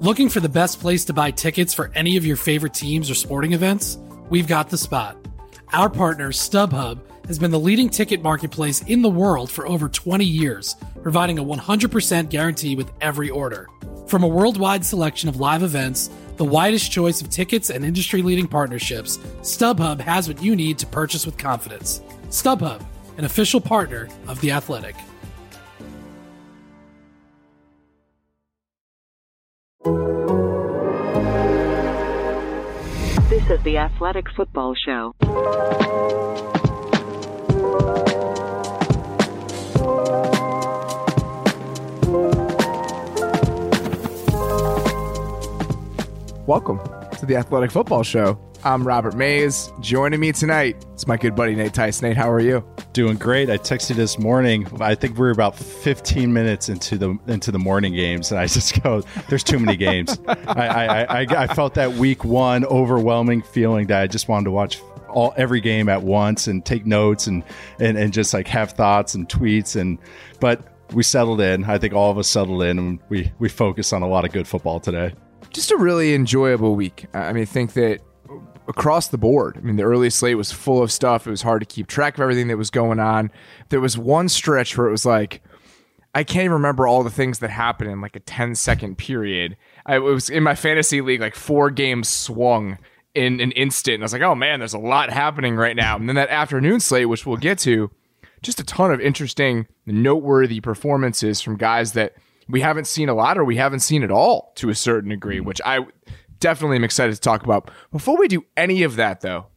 Looking for the best place to buy tickets for any of your favorite teams or sporting events? We've got the spot. Our partner, StubHub, has been the leading ticket marketplace in the world for over 20 years, providing a 100% guarantee with every order. From a worldwide selection of live events, the widest choice of tickets and industry-leading partnerships, StubHub has what you need to purchase with confidence. StubHub, an official partner of The Athletic. This is The Athletic Football Show. Welcome to The Athletic Football Show. I'm Robert Mays. Joining me tonight is my good buddy Nate Tice. Nate, how are you? Doing great. I texted this morning. I think we're about 15 minutes into the morning games, and I just go, "There's too many games." I felt that week one overwhelming feeling that I just wanted to watch every game at once and take notes and just like have thoughts and tweets but we settled in. I think all of us settled in, and we focused on a lot of good football today. Just a really enjoyable week. I mean, I think that across the board, I mean, the early slate was full of stuff. It was hard to keep track of everything that was going on. There was one stretch where it was like, I can't even remember all the things that happened in like a 10-second period. It was in my fantasy league, like 4 games swung in an instant. And I was like, oh man, there's a lot happening right now. And then that afternoon slate, which we'll get to, just a ton of interesting, noteworthy performances from guys that we haven't seen a lot or we haven't seen at all to a certain degree, which I definitely am excited to talk about. Before we do any of that, though,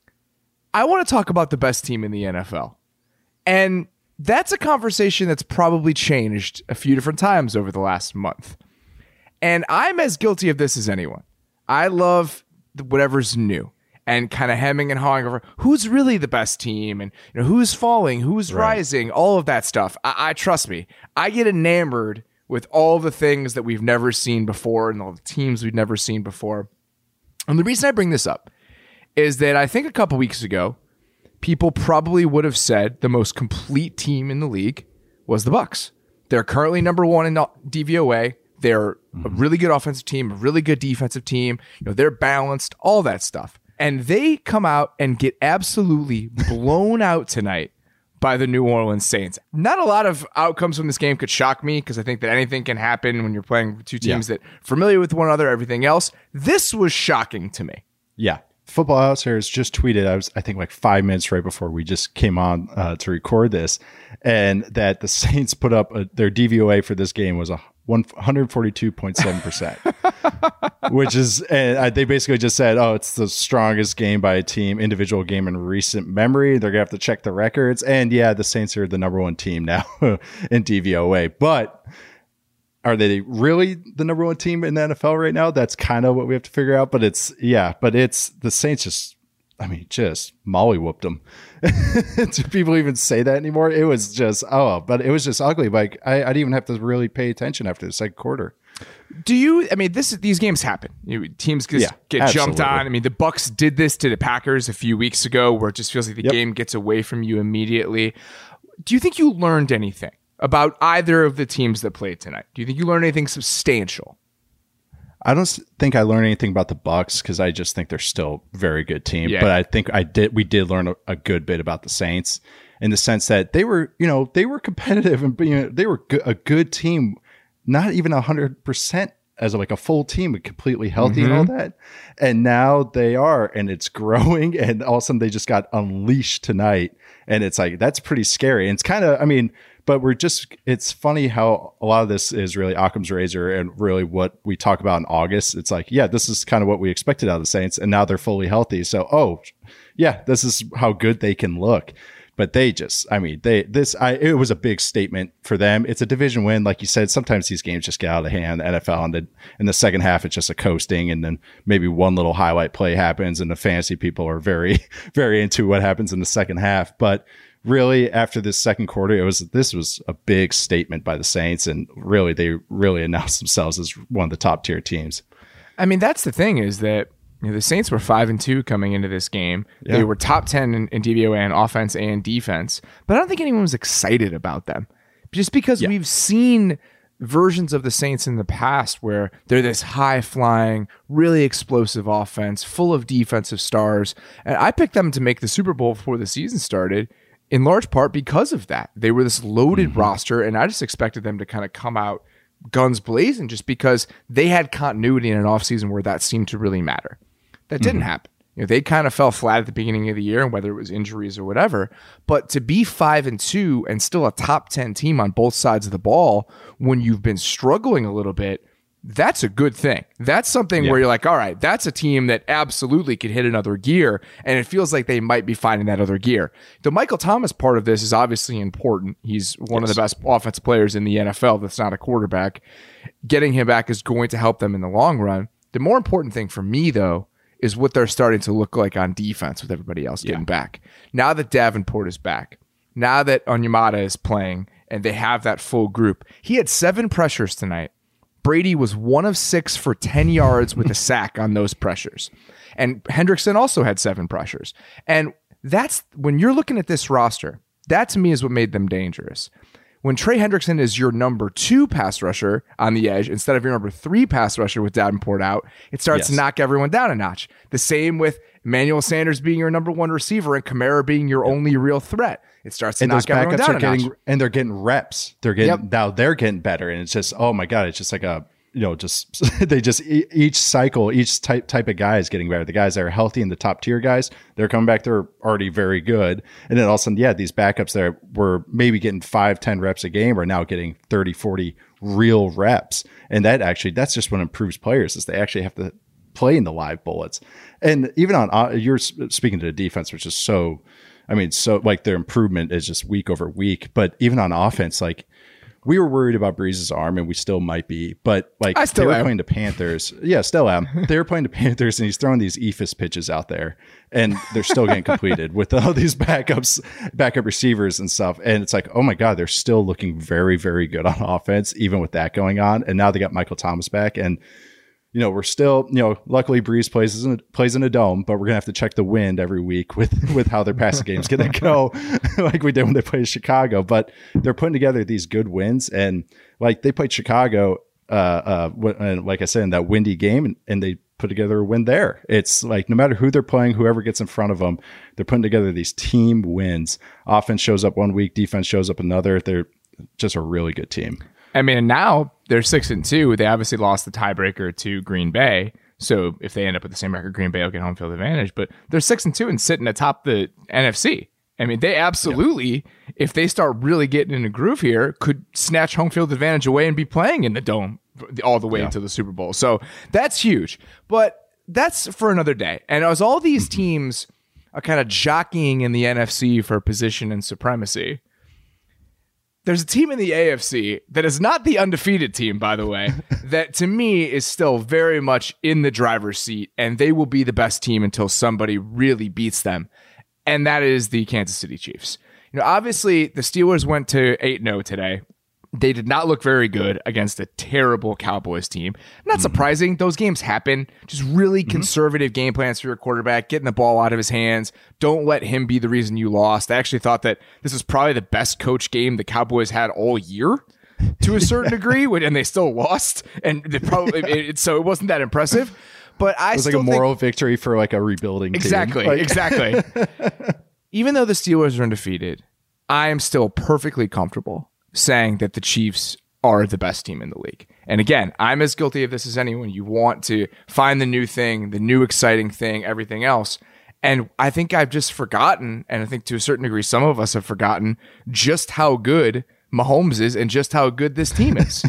I want to talk about the best team in the NFL. And that's a conversation that's probably changed a few different times over the last month. And I'm as guilty of this as anyone. I love whatever's new and kind of hemming and hawing over who's really the best team and who's falling, who's rising, all of that stuff. I trust me, I get enamored with all the things that we've never seen before and all the teams we've never seen before. And the reason I bring this up is that I think a couple weeks ago, people probably would have said the most complete team in the league was the Bucs. They're currently number 1 in DVOA. They're a really good offensive team, a really good defensive team. They're balanced, all that stuff. And they come out and get absolutely blown out tonight by the New Orleans Saints. Not a lot of outcomes from this game could shock me because I think that anything can happen when you're playing two teams that are familiar with one another, everything else. This was shocking to me. Yeah. Football Outsiders just tweeted, I think like 5 minutes right before we just came on to record this, and that the Saints put up their DVOA for this game was 142.7%, which is, and they basically just said, oh, it's the strongest game by a team, individual game in recent memory. They're going to have to check the records. And yeah, the Saints are the number 1 team now in DVOA, but are they really the number 1 team in the NFL right now? That's kind of what we have to figure out. But it's the Saints just mollywhooped them. Do people even say that anymore? It was just, but it was just ugly. Like I didn't even have to really pay attention after the second quarter. These games happen. Teams get jumped on. I mean, the Bucs did this to the Packers a few weeks ago where it just feels like the game gets away from you immediately. Do you think you learned anything about either of the teams that played tonight? Do you think you learned anything substantial? I don't think I learned anything about the Bucs because I just think they're still a very good team. Yeah. But I think we did learn a good bit about the Saints in the sense that they were competitive and they were a good team, not even 100% as like a full team, but completely healthy and all that. And now they are, and it's growing. And all of a sudden they just got unleashed tonight, and it's like that's pretty scary. And it's kind of, but it's funny how a lot of this is really Occam's razor and really what we talk about in August. It's like, yeah, this is kind of what we expected out of the Saints, and now they're fully healthy. So, this is how good they can look. But they just, it was a big statement for them. It's a division win. Like you said, sometimes these games just get out of hand, the NFL, and in the second half, it's just a coasting. And then maybe one little highlight play happens, and the fantasy people are very, very into what happens in the second half. But really, after this second quarter, this was a big statement by the Saints, and really, they really announced themselves as one of the top tier teams. I mean, that's the thing is that the Saints were 5-2 coming into this game. Yeah. They were top 10 in DVOA on offense and defense, but I don't think anyone was excited about them just because we've seen versions of the Saints in the past where they're this high-flying, really explosive offense, full of defensive stars. And I picked them to make the Super Bowl before the season started, in large part because of that. They were this loaded roster, and I just expected them to kind of come out guns blazing just because they had continuity in an offseason where that seemed to really matter. That didn't happen. They kind of fell flat at the beginning of the year, and whether it was injuries or whatever. But to be 5-2 and still a top 10 team on both sides of the ball when you've been struggling a little bit, that's a good thing. That's something where you're like, all right, that's a team that absolutely could hit another gear, and it feels like they might be finding that other gear. The Michael Thomas part of this is obviously important. He's one of the best offensive players in the NFL that's not a quarterback. Getting him back is going to help them in the long run. The more important thing for me, though, is what they're starting to look like on defense with everybody else getting back. Now that Davenport is back, now that Onyemata is playing, and they have that full group. He had 7 pressures tonight. Brady was 1 of 6 for 10 yards with a sack on those pressures. And Hendrickson also had 7 pressures. And that's, when you're looking at this roster, that to me is what made them dangerous. When Trey Hendrickson is your number 2 pass rusher on the edge instead of your number 3 pass rusher with Davenport out, it starts to knock everyone down a notch. The same with Emmanuel Sanders being your number 1 receiver and Kamara being your only real threat. It starts to knock everyone down a notch. And they're getting reps. They're getting now they're getting better, and it's just, oh my God, it's just like a, just they just each cycle, each type of guy is getting better. The guys that are healthy and the top tier guys, they're coming back. They're already very good. And then all of a sudden, these backups that were maybe getting 5-10 reps a game are now getting 30-40 real reps. And that's just what improves players, is they actually have to play in the live bullets. And even on, you're speaking to the defense, which is so like their improvement is just week over week. But even on offense, like, we were worried about Breeze's arm, and we still might be, but like they were playing the Panthers. Yeah, still am. They were playing the Panthers, and he's throwing these eephus pitches out there, and they're still getting completed with all these backup receivers and stuff. And it's like, oh my God, they're still looking very, very good on offense, even with that going on. And now they got Michael Thomas back, and we're still, luckily Breeze plays in a dome, but we're gonna have to check the wind every week with how their passing game's gonna go, like we did when they played Chicago. But they're putting together these good wins, and like they played Chicago, and like I said, in that windy game, and they put together a win there. It's like no matter who they're playing, whoever gets in front of them, they're putting together these team wins. Offense shows up one week, defense shows up another. They're just a really good team. I mean, and now they're 6-2. They obviously lost the tiebreaker to Green Bay. So if they end up with the same record, Green Bay will get home field advantage. But they're 6-2 and sitting atop the NFC. I mean, they absolutely, if they start really getting in a groove here, could snatch home field advantage away and be playing in the dome all the way into the Super Bowl. So that's huge. But that's for another day. And as all these teams are kind of jockeying in the NFC for position and supremacy, there's a team in the AFC that is not the undefeated team, by the way, that to me is still very much in the driver's seat, and they will be the best team until somebody really beats them, and that is the Kansas City Chiefs. Obviously, the Steelers went to 8-0 today. They did not look very good against a terrible Cowboys team. Not surprising. Those games happen. Just really conservative game plans for your quarterback, getting the ball out of his hands. Don't let him be the reason you lost. I actually thought that this was probably the best coach game the Cowboys had all year to a certain degree, and they still lost. And they probably so it wasn't that impressive. But it was like a moral victory for like a rebuilding team. Exactly. Even though the Steelers are undefeated, I am still perfectly comfortable saying that the Chiefs are the best team in the league. And again, I'm as guilty of this as anyone. You want to find the new thing, the new exciting thing, everything else. And I think I've just forgotten, and I think to a certain degree, some of us have forgotten just how good Mahomes is and just how good this team is.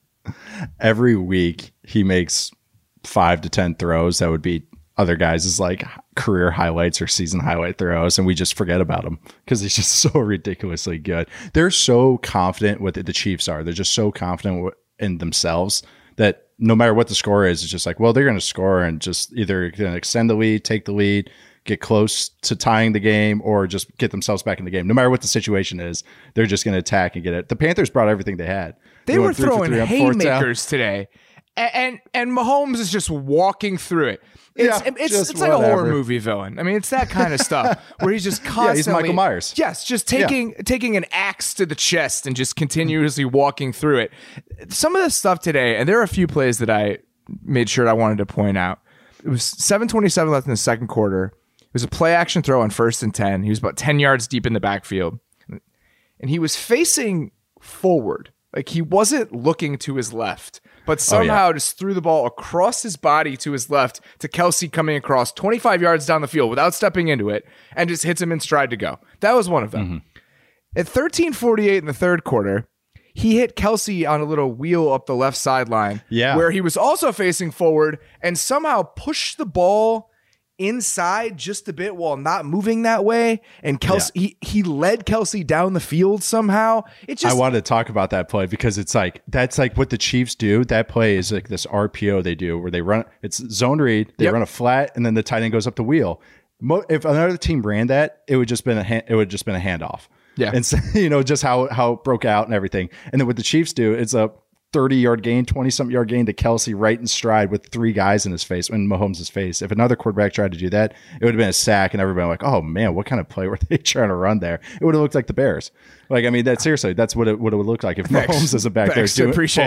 Every week he makes 5 to 10 throws that would be other guys' like career highlights or season highlight throws, and we just forget about him because he's just so ridiculously good. They're so confident with it. The Chiefs are. They're just so confident in themselves that no matter what the score is, it's just like, well, they're going to score and just either going to extend the lead, take the lead, get close to tying the game, or just get themselves back in the game. No matter what the situation is, they're just going to attack and get it. The Panthers brought everything they had. They were throwing haymakers today. And Mahomes is just walking through it. It's like a horror movie villain. I mean, it's that kind of stuff where he's just constantly. He's Michael Myers. Yes, just taking an axe to the chest and just continuously walking through it. Some of the stuff today, and there are a few plays that I made sure I wanted to point out. It was 7:27 left in the second quarter. It was a play action throw on 1st and 10. He was about 10 yards deep in the backfield, and he was facing forward. Like he wasn't looking to his left, but somehow just threw the ball across his body to his left to Kelce coming across 25 yards down the field without stepping into it and just hits him in stride to go. That was one of them. At 13:48 in the third quarter, he hit Kelce on a little wheel up the left sideline where he was also facing forward and somehow pushed the ball inside just a bit while not moving that way, and Kelce he led Kelce down the field somehow. I wanted to talk about that play because it's like that's like what the Chiefs do. That play is like this RPO they do where they run, it's zone read, they run a flat, and then the tight end goes up the wheel. If another team ran that, it would just been a handoff. Yeah, and so, just how it broke out and everything. And then what the Chiefs do, it's a 30-yard gain, 20-something yard gain to Kelce right in stride with 3 guys in his face, in Mahomes' face. If another quarterback tried to do that, it would have been a sack, and everybody like, oh man, what kind of play were they trying to run there? It would have looked like the Bears. Like, I mean, seriously, that's what it would look like if Mahomes is back there doing. Appreciate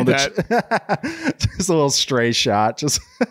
that. Just a little stray shot,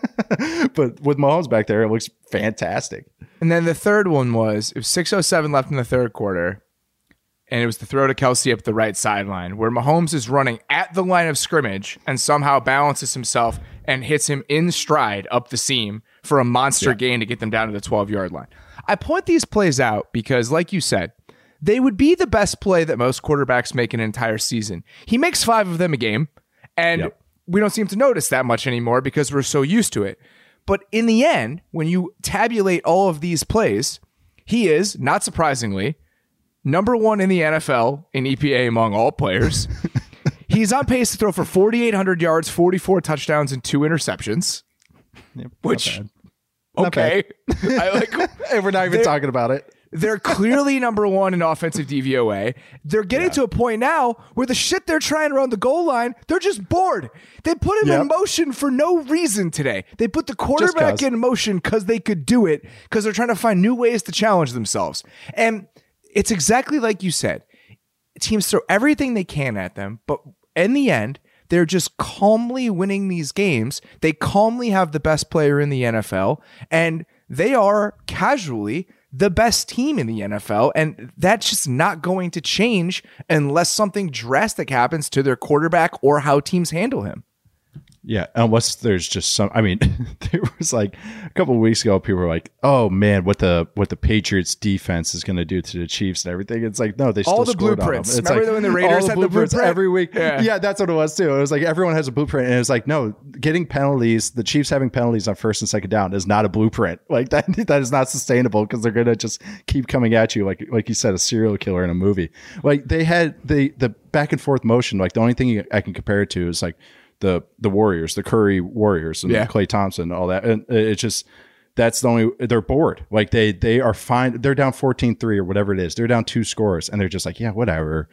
but with Mahomes back there, it looks fantastic. And then the third one was 6:07 left in the third quarter. And it was the throw to Kelce up the right sideline where Mahomes is running at the line of scrimmage and somehow balances himself and hits him in stride up the seam for a monster gain to get them down to the 12-yard line. I point these plays out because, like you said, they would be the best play that most quarterbacks make an entire season. He makes 5 of them a game, and we don't seem to notice that much anymore because we're so used to it. But in the end, when you tabulate all of these plays, he is, not surprisingly, number 1 in the NFL in EPA among all players. He's on pace to throw for 4,800 yards, 44 touchdowns, and 2 interceptions. Yep, which, okay. I like. And we're not even talking about it. They're clearly number 1 in offensive DVOA. They're getting to a point now where the shit they're trying around the goal line, they're just bored. They put him in motion for no reason today. They put the quarterback in motion because they could do it, because they're trying to find new ways to challenge themselves. And it's exactly like you said. Teams throw everything they can at them, but in the end, they're just calmly winning these games. They calmly have the best player in the NFL, and they are casually the best team in the NFL, and that's just not going to change unless something drastic happens to their quarterback or how teams handle him. Yeah, unless there's just some. I mean, there was like a couple of weeks ago, people were like, "Oh man, what the Patriots defense is going to do to the Chiefs and everything." It's like, no, they still all the scored blueprints. On them. It's remember like, when the Raiders had the blueprints every week? Yeah, that's what it was too. It was like everyone has a blueprint, and it's like, no, getting penalties, the Chiefs having penalties on 1st and 2nd down is not a blueprint. Like that is not sustainable because they're going to just keep coming at you, like you said, a serial killer in a movie. Like they had the back and forth motion. Like the only thing I can compare it to is like the Warriors, the Curry Warriors, and Klay Thompson, all that. And it's just, that's the only, they're bored. Like they are fine. They're down 14-3 or whatever it is. They're down 2 scores and they're just like, yeah, whatever.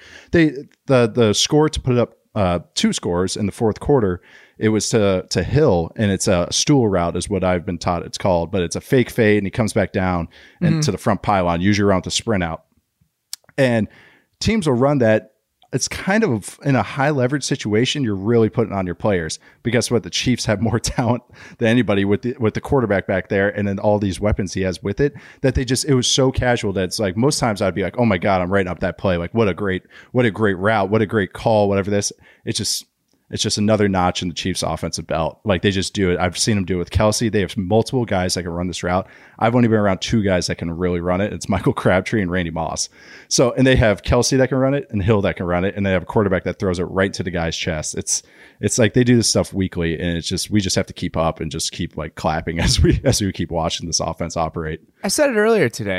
The score to put up 2 scores in the fourth quarter, it was to Hill, and it's a stool route is what I've been taught it's called, but it's a fake fade and he comes back down and to the front pylon, usually around the sprint out. And teams will run that. It's kind of in a high leverage situation. You're really putting on your players, because guess what? The Chiefs have more talent than anybody with the quarterback back there, and then all these weapons he has with it. That it was so casual that it's like most times I'd be like, oh my god, I'm writing up that play. Like what a great route, what a great call, whatever this. It's just another notch in the Chiefs' offensive belt. Like they just do it. I've seen them do it with Kelce. They have multiple guys that can run this route. I've only been around 2 guys that can really run it. It's Michael Crabtree and Randy Moss. So, and they have Kelce that can run it and Hill that can run it, and they have a quarterback that throws it right to the guy's chest. It's like they do this stuff weekly, and we just have to keep up and just keep like clapping as we keep watching this offense operate. I said it earlier today.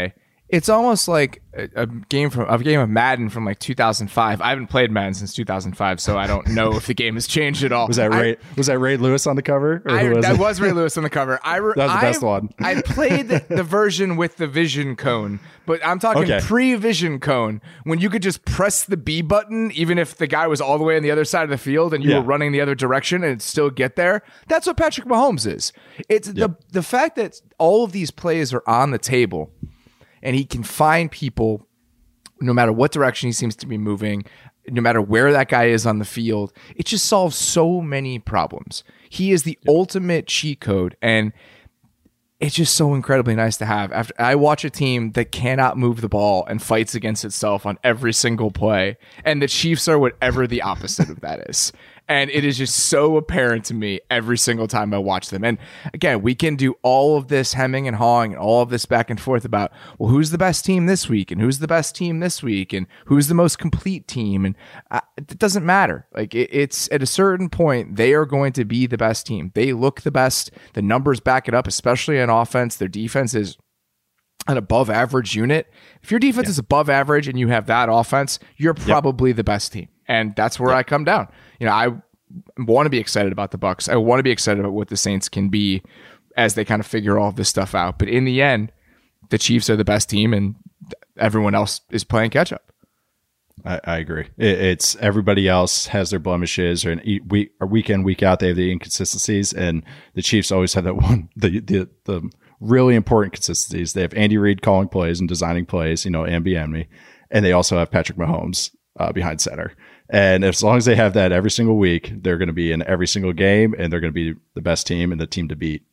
It's almost like a game of Madden from like 2005. I haven't played Madden since 2005, so I don't know if the game has changed at all. Was that Ray Lewis on the cover? That was Ray Lewis on the cover. That was the best one. I played the version with the vision cone, but I'm talking pre-vision cone, when you could just press the B button even if the guy was all the way on the other side of the field and you were running the other direction and it'd still get there. That's what Patrick Mahomes is. It's the fact that all of these plays are on the table. And he can find people no matter what direction he seems to be moving, no matter where that guy is on the field. It just solves so many problems. He is the ultimate cheat code, and it's just so incredibly nice to have. After I watch a team that cannot move the ball and fights against itself on every single play, and the Chiefs are whatever the opposite of that is. And it is just so apparent to me every single time I watch them. And again, we can do all of this hemming and hawing and all of this back and forth about, well, who's the best team this week and who's the best team this week and who's the most complete team. And it doesn't matter. Like it's at a certain point, they are going to be the best team. They look the best. The numbers back it up, especially on offense. Their defense is an above average unit. If your defense is above average and you have that offense, you're probably the best team. And that's where I come down. You know, I want to be excited about the Bucs. I want to be excited about what the Saints can be as they kind of figure all of this stuff out. But in the end, the Chiefs are the best team and everyone else is playing catch up. I agree. It's everybody else has their blemishes, or week in, week out, they have the inconsistencies, and the Chiefs always have that one, the really important consistencies. They have Andy Reid calling plays and designing plays, and they also have Patrick Mahomes behind center. And as long as they have that every single week, they're going to be in every single game, and they're going to be the best team and the team to beat.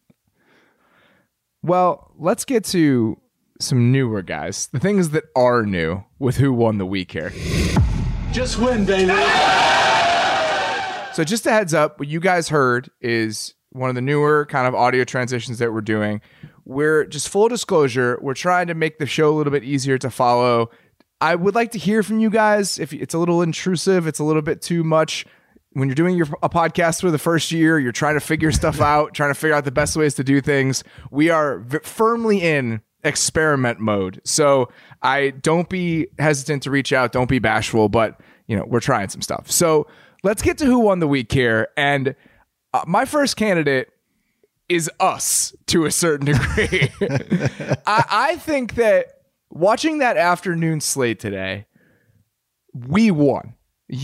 Well, let's get to some newer guys, the things that are new with who won the week here. Just win, baby. So just a heads up, what you guys heard is one of the newer kind of audio transitions that we're doing. We're just full disclosure, we're trying to make the show a little bit easier to follow. I would like to hear from you guys. If it's a little intrusive, it's a little bit too much. When you're doing a podcast for the first year, you're trying to figure stuff out, trying to figure out the best ways to do things. We are firmly in experiment mode. So don't be hesitant to reach out. Don't be bashful, but we're trying some stuff. So let's get to who won the week here. And my first candidate is us to a certain degree. I think that watching that afternoon slate today, we won.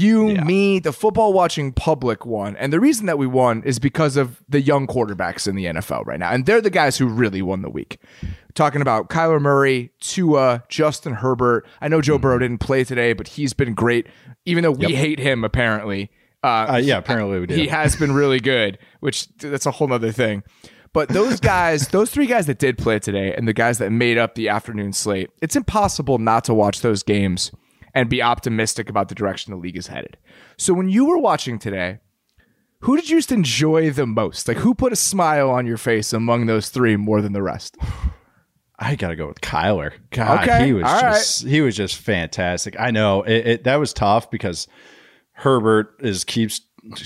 Me, the football watching public won. And the reason that we won is because of the young quarterbacks in the NFL right now. And they're the guys who really won the week. Talking about Kyler Murray, Tua, Justin Herbert. I know Joe Burrow didn't play today, but he's been great, even though we hate him apparently. Apparently we do. He has been really good, which that's a whole other thing. But those guys, those three guys that did play today and the guys that made up the afternoon slate, it's impossible not to watch those games and be optimistic about the direction the league is headed. So when you were watching today, who did you just enjoy the most? Like, who put a smile on your face among those three more than the rest? I got to go with Kyler. God, okay. He was just fantastic. I know that was tough because Herbert keeps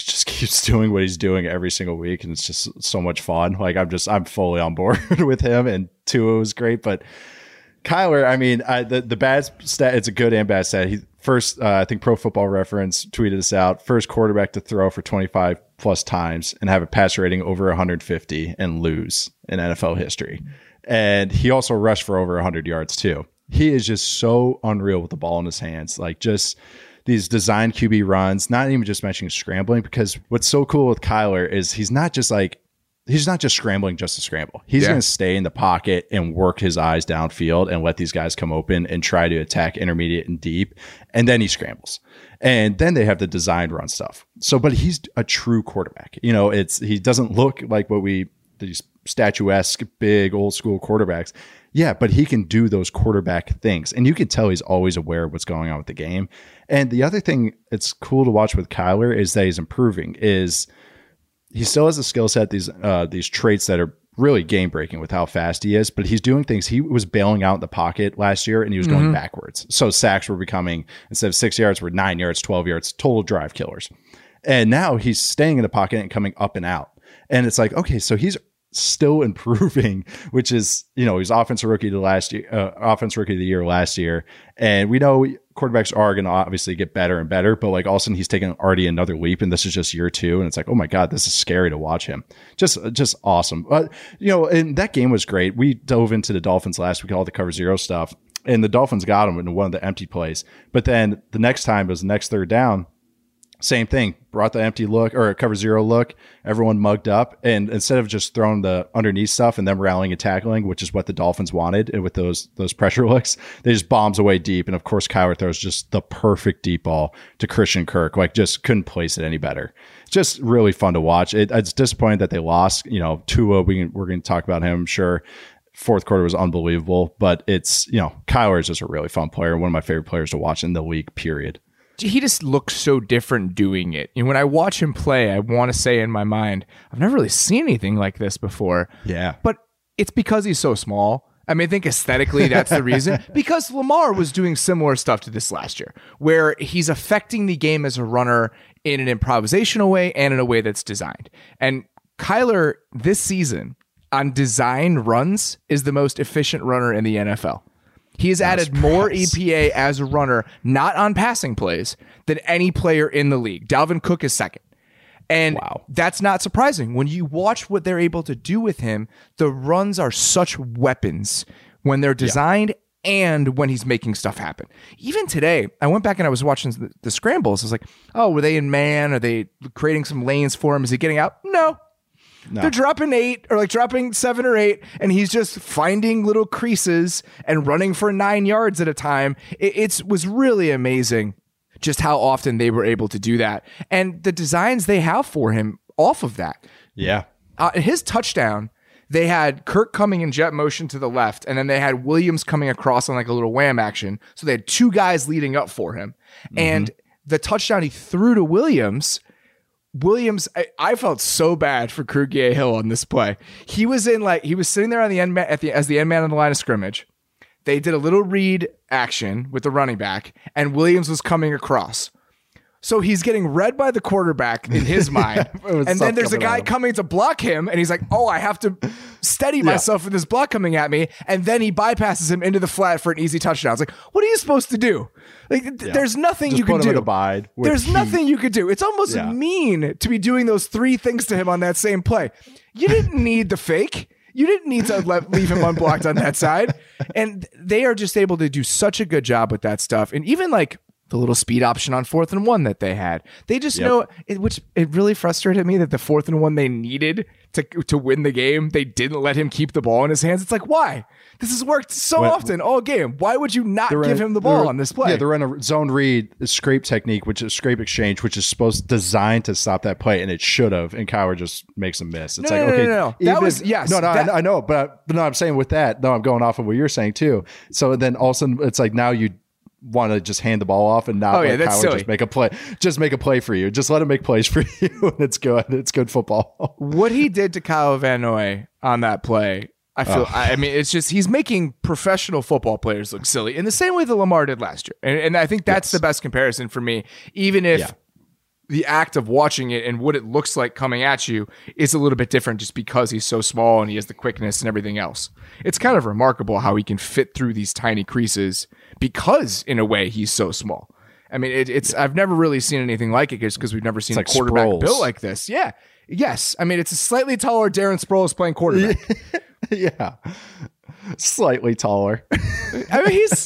doing what he's doing every single week, and it's just so much fun. Like I'm fully on board with him, and Tua was great, but Kyler, I mean, the bad stat, it's a good and bad stat. He first, I think Pro Football Reference tweeted this out, first quarterback to throw for 25 plus times and have a pass rating over 150 and lose in NFL history. And he also rushed for over 100 yards too. He is just so unreal with the ball in his hands. Like just these design QB runs, not even just mentioning scrambling, because what's so cool with Kyler is he's not just scrambling just to scramble. He's going to stay in the pocket and work his eyes downfield and let these guys come open and try to attack intermediate and deep. And then he scrambles. And then they have the designed run stuff. So, but he's a true quarterback. He doesn't look like these statuesque, big, old school quarterbacks. Yeah, but he can do those quarterback things. And you can tell he's always aware of what's going on with the game. And the other thing that's cool to watch with Kyler is that he's improving, is he still has a skill set, these traits that are really game breaking with how fast he is, but he's doing things. He was bailing out in the pocket last year and he was going backwards. So sacks were becoming, instead of 6 yards, were 9 yards, 12 yards, total drive killers. And now he's staying in the pocket and coming up and out. And it's like, okay, so he's still improving, which is, you know, he's offensive rookie of the year last year. And we know quarterbacks are going to obviously get better and better, but like all of a sudden he's taken already another leap, and this is just year 2. And it's like, oh my God, this is scary to watch him. Just awesome. But, you know, and that game was great. We dove into the Dolphins last week, all the cover 0 stuff, and the Dolphins got him in one of the empty plays. But then the next time it was the next third down. Same thing, brought the empty look or a cover 0 look. Everyone mugged up. And instead of just throwing the underneath stuff and them rallying and tackling, which is what the Dolphins wanted, and with those pressure looks, they just bombs away deep. And of course, Kyler throws just the perfect deep ball to Christian Kirk. Like, just couldn't place it any better. Just really fun to watch. It's disappointing that they lost. You know, Tua, we're going to talk about him, I'm sure. Fourth quarter was unbelievable, but it's, you know, Kyler is just a really fun player. One of my favorite players to watch in the league, period. He just looks so different doing it. And when I watch him play, I want to say in my mind, I've never really seen anything like this before. Yeah. But it's because he's so small. I mean, I think aesthetically that's the reason. Because Lamar was doing similar stuff to this last year, where he's affecting the game as a runner in an improvisational way and in a way that's designed. And Kyler this season on designed runs is the most efficient runner in the NFL. He has added more EPA as a runner, not on passing plays, than any player in the league. Dalvin Cook is second. And that's not surprising. When you watch what they're able to do with him, the runs are such weapons when they're designed and when he's making stuff happen. Even today, I went back and I was watching the scrambles. I was like, oh, were they in man? Are they creating some lanes for him? Is he getting out? No. They're dropping 8 or like dropping 7 or 8, and he's just finding little creases and running for 9 yards at a time. It was really amazing just how often they were able to do that, and the designs they have for him off of that. Yeah. His touchdown, they had Kirk coming in jet motion to the left, and then they had Williams coming across on like a little wham action. So they had 2 guys leading up for him. Mm-hmm. And the touchdown he threw to Williams, I felt so bad for Krugier Hill on this play. He was sitting there on the end as the end man on the line of scrimmage. They did a little read action with the running back, and Williams was coming across. So he's getting read by the quarterback in his mind. And then there's a guy coming to block him, and he's like, oh, I have to steady myself with this block coming at me. And then he bypasses him into the flat for an easy touchdown. It's like, what are you supposed to do? Like, there's nothing just you can do. There's nothing you could do. It's almost mean to be doing those 3 things to him on that same play. You didn't need the fake. You didn't need to leave him unblocked on that side. And they are just able to do such a good job with that stuff. And even like the little speed option on 4th and 1 that they had, they just know it, which it really frustrated me that the 4th and 1 they needed to win the game, they didn't let him keep the ball in his hands. It's like, why? This has worked so often all game. Why would you not give him the ball on this play? Yeah, they're in a zone read scrape technique, which is scrape exchange, which is designed to stop that play, and it should have. And Kyler just makes a miss. It's no. That was I know, but no, I'm saying with that. No, I'm going off of what you're saying too. So then all of a sudden, it's like now you want to just hand the ball off and not let Kyler just make a play. Just make a play for you. Just let him make plays for you, and it's good. It's good football. What he did to Kyle Van Noy on that play, I mean, it's just he's making professional football players look silly in the same way that Lamar did last year. And I think that's the best comparison for me, even if the act of watching it and what it looks like coming at you is a little bit different just because he's so small and he has the quickness and everything else. It's kind of remarkable how he can fit through these tiny creases because, in a way, he's so small. I mean, it's I've never really seen anything like it just because we've never seen a quarterback built like this. Yeah. Yes. I mean, it's a slightly taller Darren Sproles playing quarterback. Yeah. Slightly taller. I mean, he's...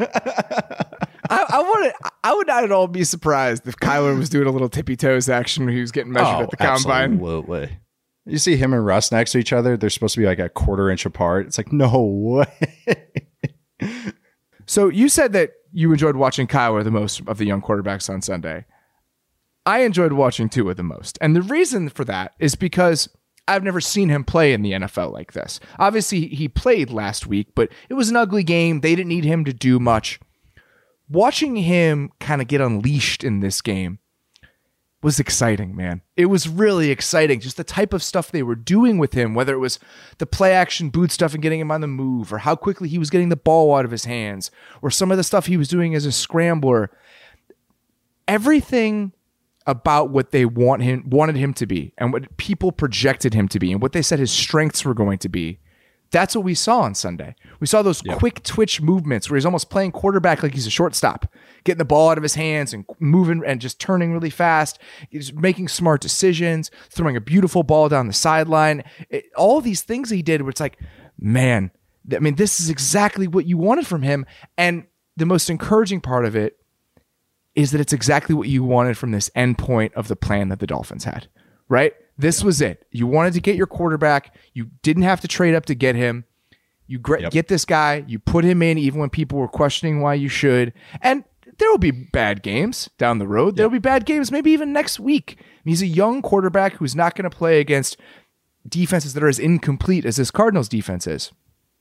I would not at all be surprised if Kyler was doing a little tippy toes action when he was getting measured at the combine. Absolutely. You see him and Russ next to each other, they're supposed to be like a 1/4 inch apart. It's like, no way. So you said that you enjoyed watching Kyler the most of the young quarterbacks on Sunday. I enjoyed watching Tua the most. And the reason for that is because I've never seen him play in the NFL like this. Obviously, he played last week, but it was an ugly game. They didn't need him to do much. Watching him kind of get unleashed in this game was exciting, man. It was really exciting. Just the type of stuff they were doing with him, whether it was the play action boot stuff and getting him on the move, or how quickly he was getting the ball out of his hands, or some of the stuff he was doing as a scrambler. Everything about what they wanted him to be and what people projected him to be and what they said his strengths were going to be. That's what we saw on Sunday. We saw those quick twitch movements where he's almost playing quarterback like he's a shortstop, getting the ball out of his hands and moving and just turning really fast. He's making smart decisions, throwing a beautiful ball down the sideline. All these things he did where it's like, man, I mean, this is exactly what you wanted from him. And the most encouraging part of it is that it's exactly what you wanted from this end point of the plan that the Dolphins had, right? This was it. You wanted to get your quarterback. You didn't have to trade up to get him. You get this guy. You put him in even when people were questioning why you should. And there will be bad games down the road. There will be bad games maybe even next week. He's a young quarterback who's not going to play against defenses that are as incomplete as this Cardinals defense is.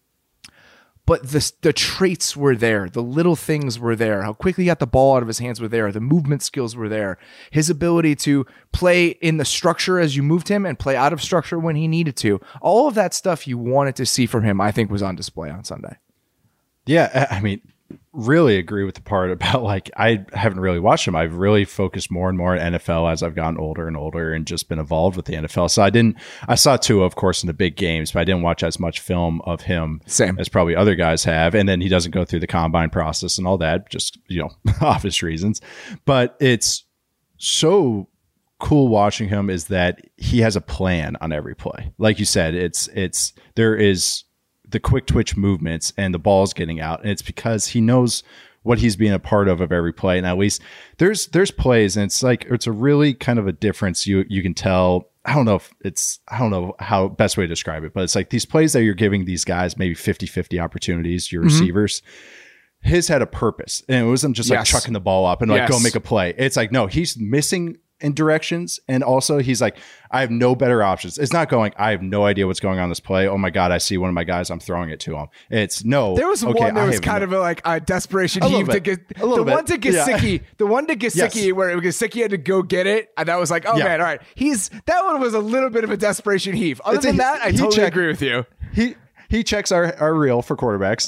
But the traits were there. The little things were there. How quickly he got the ball out of his hands were there. The movement skills were there. His ability to play in the structure as you moved him and play out of structure when he needed to. All of that stuff you wanted to see from him, I think, was on display on Sunday. Yeah, I mean, really agree with the part about like I haven't really watched him. I've really focused more and more on NFL as I've gotten older and older and just been involved with the NFL. So I saw Tua, of course, in the big games, but I didn't watch as much film of him as probably other guys have. And then he doesn't go through the combine process and all that, just, obvious reasons. But it's so cool watching him is that he has a plan on every play. Like you said, there is the quick twitch movements and the ball's getting out. And it's because he knows what he's being a part of every play. And at least there's plays and it's a really kind of a difference. You can tell, I don't know how best way to describe it, but it's like these plays that you're giving these guys, maybe 50-50 opportunities, your receivers, his had a purpose. And it wasn't just like chucking the ball up and like, go make a play. It's like, no, he's missing in directions. And also he's like, I have no better options. It's not going, I have no idea what's going on in this play. Oh my God, I see one of my guys. I'm throwing it to him. It's no. There was one that was kind of like a desperation heave to get the one to Gesicki, where Gesicki had to go get it. And that was like, man, all right. That one was a little bit of a desperation heave. Other than that, I totally agree with you. He checks our reel for quarterbacks.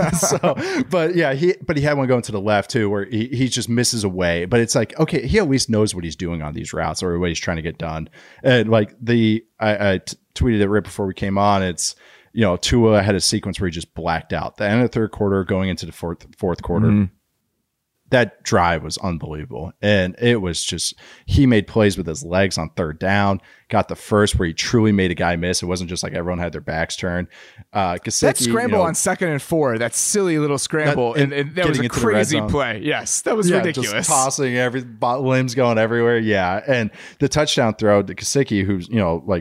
But he had one going to the left too, where he just misses away. But it's like, okay, he at least knows what he's doing on these routes or what he's trying to get done. And like I tweeted it right before we came on. It's, Tua had a sequence where he just blacked out. The end of the third quarter, going into the fourth quarter. Mm-hmm. That drive was unbelievable. And it was just, he made plays with his legs on third down, got the first where he truly made a guy miss. It wasn't just like everyone had their backs turned. Gesicki, that scramble on 2nd and 4, that silly little scramble, and that was a crazy play. Yes, that was ridiculous. Just tossing limbs going everywhere. Yeah. And the touchdown throw to Gesicki, who's,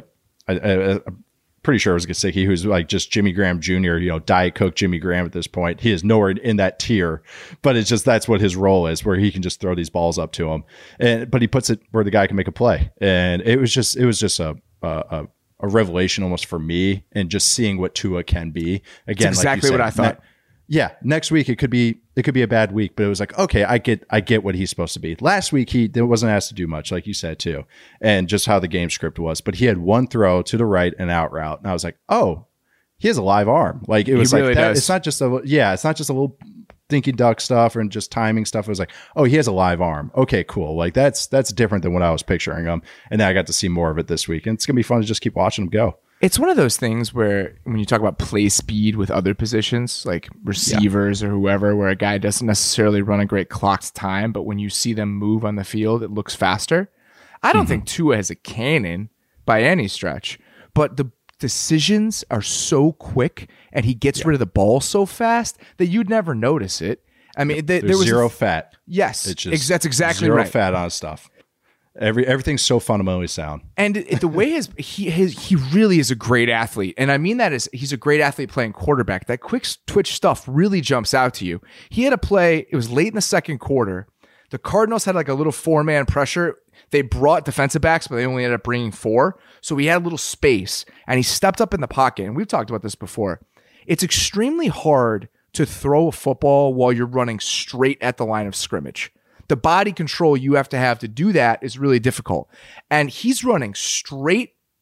pretty sure it was Gesicki, who's like just Jimmy Graham Jr., Diet Coke Jimmy Graham at this point. He is nowhere in that tier, but it's just, that's what his role is, where he can just throw these balls up to him. But he puts it where the guy can make a play. And it was just a revelation almost for me, and just seeing what Tua can be. Again, that's exactly what I thought. Next week it could be a bad week, but it was like, okay, I get what he's supposed to be. Last week he wasn't asked to do much, like you said too, and just how the game script was. But he had one throw to the right, and out route, and I was like, oh, he has a live arm. Like it was like that. It's not just a little dinky duck stuff and just timing stuff. It was like, oh, he has a live arm. Okay, cool. Like that's different than what I was picturing him. And then I got to see more of it this week, and it's gonna be fun to just keep watching him go. It's one of those things where when you talk about play speed with other positions, like receivers or whoever, where a guy doesn't necessarily run a great clocked time, but when you see them move on the field, it looks faster. I don't think Tua has a cannon by any stretch, but the decisions are so quick and he gets rid of the ball so fast that you'd never notice it. I mean, there was zero fat. Yes, that's exactly zero right. Zero fat on his stuff. Everything's so fundamentally sound. And the way he really is a great athlete. And I mean that as he's a great athlete playing quarterback. That quick twitch stuff really jumps out to you. He had a play, it was late in the second quarter. The Cardinals had like a little 4-man pressure. They brought defensive backs, but they only ended up bringing 4. So he had a little space, and he stepped up in the pocket. And we've talked about this before. It's extremely hard to throw a football while you're running straight at the line of scrimmage. The body control you have to do that is really difficult. And he's running straight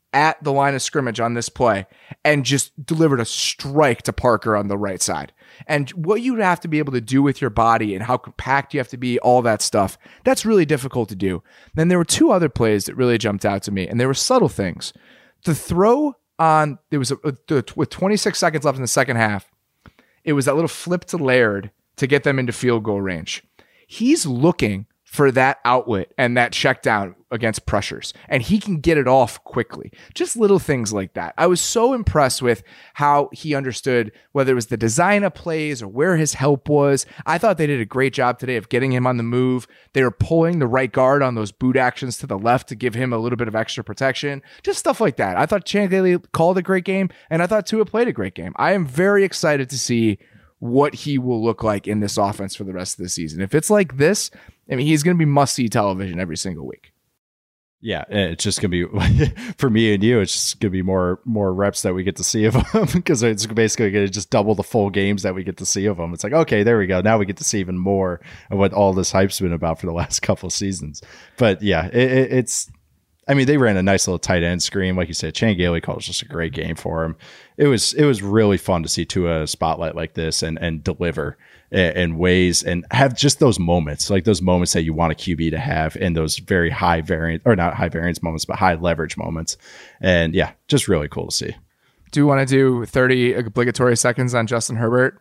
at the line of scrimmage on this play and just delivered a strike to Parker on the right side. And what you have to be able to do with your body and how compact you have to be, all that stuff, that's really difficult to do. Then there were two other plays that really jumped out to me, and they were subtle things. The throw on, with 26 seconds left in the second half, it was that little flip to Laird to get them into field goal range. He's looking for that outlet and that check down against pressures, and he can get it off quickly. Just little things like that. I was so impressed with how he understood whether it was the design of plays or where his help was. I thought they did a great job today of getting him on the move. They were pulling the right guard on those boot actions to the left to give him a little bit of extra protection. Just stuff like that. I thought Chan Gailey called a great game, and I thought Tua played a great game. I am very excited to see what he will look like in this offense for the rest of the season. If it's like this, I mean, he's going to be must-see television every single week. Yeah, it's just going to be, for me and you, it's just going to be more reps that we get to see of him, because it's basically going to just double the full games that we get to see of him. It's like, okay, there we go. Now we get to see even more of what all this hype's been about for the last couple of seasons. But yeah, it's, I mean, they ran a nice little tight end screen. Like you said, Chan Gailey called just a great game for him. It was really fun to see Tua spotlight like this and deliver in ways and have just those moments, like those moments that you want a QB to have, and those very high variance, or not high variance moments, but high leverage moments. And yeah, just really cool to see. Do you want to do 30 obligatory seconds on Justin Herbert?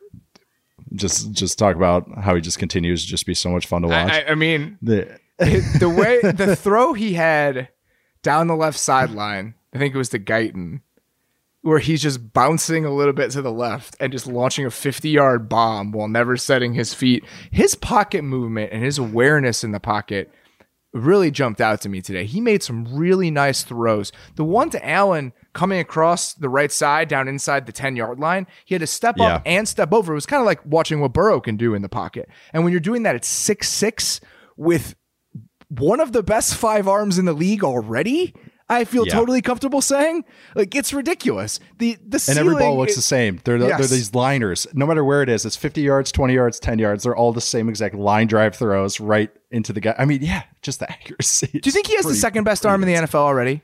Just talk about how he just continues to just be so much fun to watch. I mean, the way the throw he had down the left sideline, I think it was to Guyton, where he's just bouncing a little bit to the left and just launching a 50-yard bomb while never setting his feet. His pocket movement and his awareness in the pocket really jumped out to me today. He made some really nice throws. The one to Allen coming across the right side down inside the 10-yard line, he had to step up and step over. It was kind of like watching what Burrow can do in the pocket. And when you're doing that at 6'6", with one of the best 5 arms in the league already, I feel totally comfortable saying, like, it's ridiculous. The and every ball looks the same. They're these liners. No matter where it is, it's 50 yards, 20 yards, 10 yards. They're all the same exact line drive throws right into the guy. I mean, yeah, just the accuracy. Do you think he has the second best arm in the NFL already?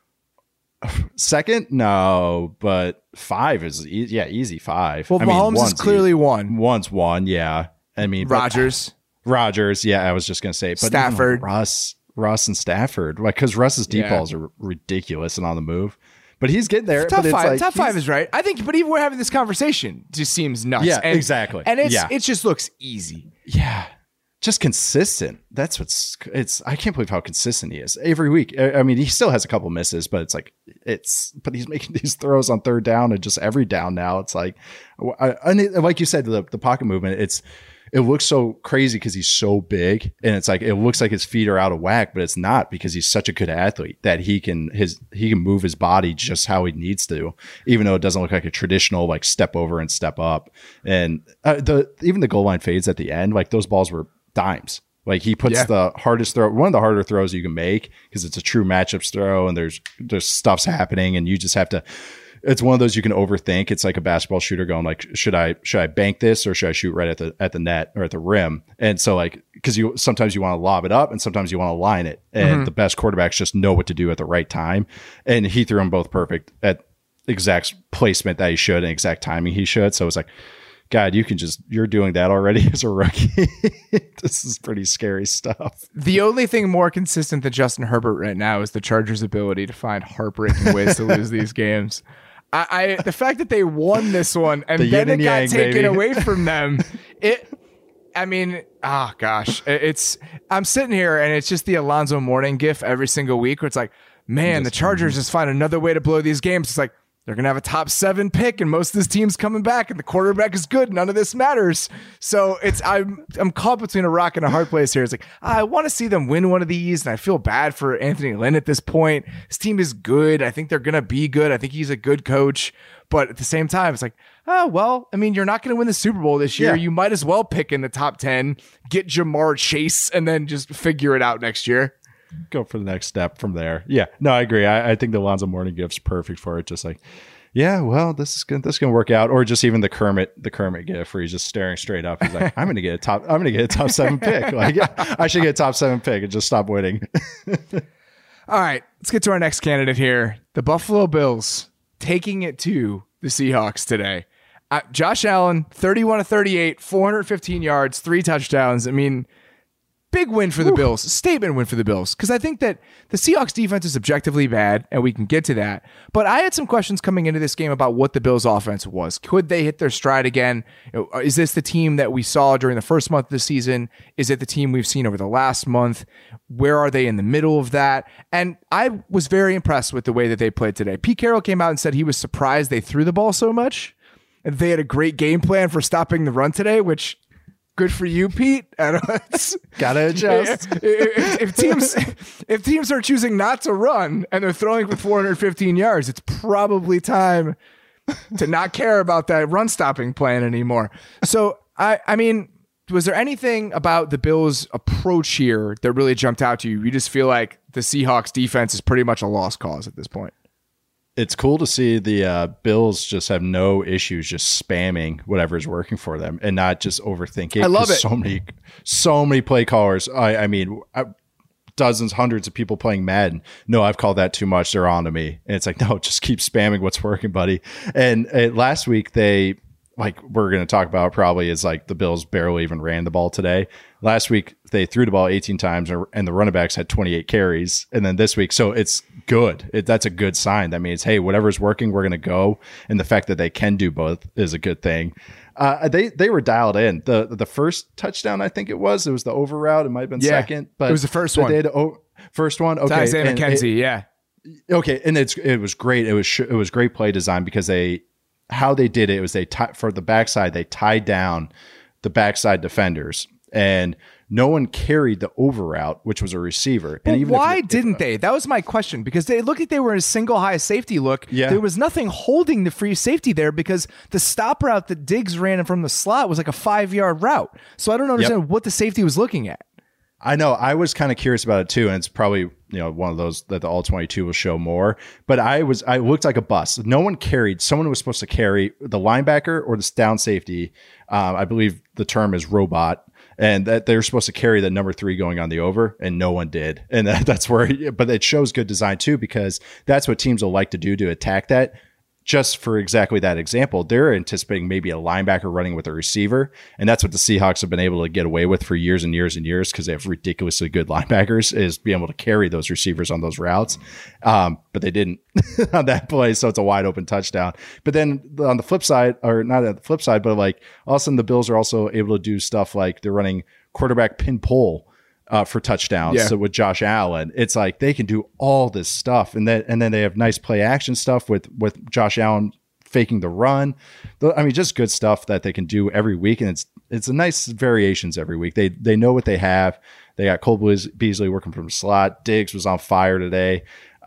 Second? No, but 5 is easy 5. Well, Mahomes is clearly one. One's one, yeah. I mean, Rodgers, yeah, I was just going to say. But Stafford. Russ and Stafford, like, because Russ's deep balls are ridiculous and on the move, but he's getting there. Top five is right, I think. But even we're having this conversation, it just seems nuts. Yeah, exactly. And it just looks easy. Yeah, just consistent. That's it's. I can't believe how consistent he is every week. I mean, he still has a couple misses, but but he's making these throws on third down and just every down now. It's like, like you said, the pocket movement. It looks so crazy because he's so big, and it's like, it looks like his feet are out of whack, but it's not, because he's such a good athlete that he can move his body just how he needs to, even though it doesn't look like a traditional like step over and step up. And even the goal line fades at the end, like those balls were dimes. Like, he puts the hardest throw, one of the harder throws you can make, because it's a true matchups throw, and there's stuff's happening, and you just have to. It's one of those you can overthink. It's like a basketball shooter going like, should I bank this, or should I shoot right at the net or at the rim? And so, like, because sometimes you want to lob it up and sometimes you want to line it, and the best quarterbacks just know what to do at the right time. And he threw them both perfect at exact placement that he should and exact timing he should. So it's like, God, you're doing that already as a rookie. This is pretty scary stuff. The only thing more consistent than Justin Herbert right now is the Chargers' ability to find heartbreaking ways to lose these games. The fact that they won this one and then it got taken away from them, I'm sitting here and it's just the Alonzo Mourning gif every single week where it's like, man, the Chargers just find another way to blow these games. It's like, they're going to have a top 7 pick and most of this team's coming back and the quarterback is good. None of this matters. So I'm caught between a rock and a hard place here. It's like, I want to see them win one of these, and I feel bad for Anthony Lynn at this point. His team is good. I think they're going to be good. I think he's a good coach. But at the same time, it's like, well, I mean, you're not going to win the Super Bowl this year. Yeah. You might as well pick in the top 10, get Jamar Chase, and then just figure it out next year. Go for the next step from there. Yeah, no, I agree. I think the Alonzo Mourning gif's perfect for it. Just like, yeah, well, this is gonna work out. Or just even the Kermit gif where he's just staring straight up. He's like, I'm gonna get a top 7 pick. Like, yeah, I should get a top 7 pick and just stop winning. All right, let's get to our next candidate here. The Buffalo Bills taking it to the Seahawks today. Josh Allen, 31 of 38, 415 yards, 3 touchdowns. I mean, big win for the Bills, statement win for the Bills, because I think that the Seahawks defense is objectively bad, and we can get to that. But I had some questions coming into this game about what the Bills offense was. Could they hit their stride again? Is this the team that we saw during the first month of the season? Is it the team we've seen over the last month? Where are they in the middle of that? And I was very impressed with the way that they played today. Pete Carroll came out and said he was surprised they threw the ball so much, and they had a great game plan for stopping the run today, which... good for you, Pete. Gotta adjust. If teams are choosing not to run and they're throwing for 415 yards, it's probably time to not care about that run stopping plan anymore. So I mean, was there anything about the Bills' approach here that really jumped out to you? You just feel like the Seahawks defense is pretty much a lost cause at this point. It's cool to see the Bills just have no issues just spamming whatever's working for them and not just overthinking. I love it. So many play callers. I mean, dozens, hundreds of people playing Madden. No, I've called that too much. They're on to me. And it's like, no, just keep spamming what's working, buddy. And last week they, like we're going to talk about probably, is like the Bills barely even ran the ball today. Last week they threw the ball 18 times and the running backs had 28 carries. And then this week, so it's good. That's a good sign. That means, hey, whatever's working, we're going to go. And the fact that they can do both is a good thing. They were dialed in. The first touchdown, I think it was the over route. It might have been second, but it was the first one. They had first one. Okay, Isaiah McKenzie. Yeah. Okay, and it was great. It was great play design because how they did it was for the backside, they tied down the backside defenders and no one carried the over route, which was a receiver. But and why didn't they? That was my question, because they looked like they were in a single high safety look. Yeah. There was nothing holding the free safety there because the stop route that Diggs ran from the slot was like a 5-yard route. So I don't understand what the safety was looking at. I know. I was kind of curious about it too, and it's probably one of those that the All-22 will show more. But I looked like a bust. No one carried. Someone was supposed to carry the linebacker or the down safety. I believe the term is robot, and that they're supposed to carry the number 3 going on the over, and no one did. And that's where. But it shows good design too, because that's what teams will like to do to attack that. Just for exactly that example, they're anticipating maybe a linebacker running with a receiver. And that's what the Seahawks have been able to get away with for years and years and years, because they have ridiculously good linebackers, is being able to carry those receivers on those routes. But they didn't on that play. So it's a wide open touchdown. But then on the flip side, or not at the flip side, but like all of a sudden the Bills are also able to do stuff like they're running quarterback pin pull for touchdowns. Yeah. So with Josh Allen, it's like they can do all this stuff, and then they have nice play action stuff with Josh Allen faking the run. I mean, just good stuff that they can do every week, and it's a nice variations every week. They know what they have. They got Cole Beasley working from the slot. Diggs was on fire today.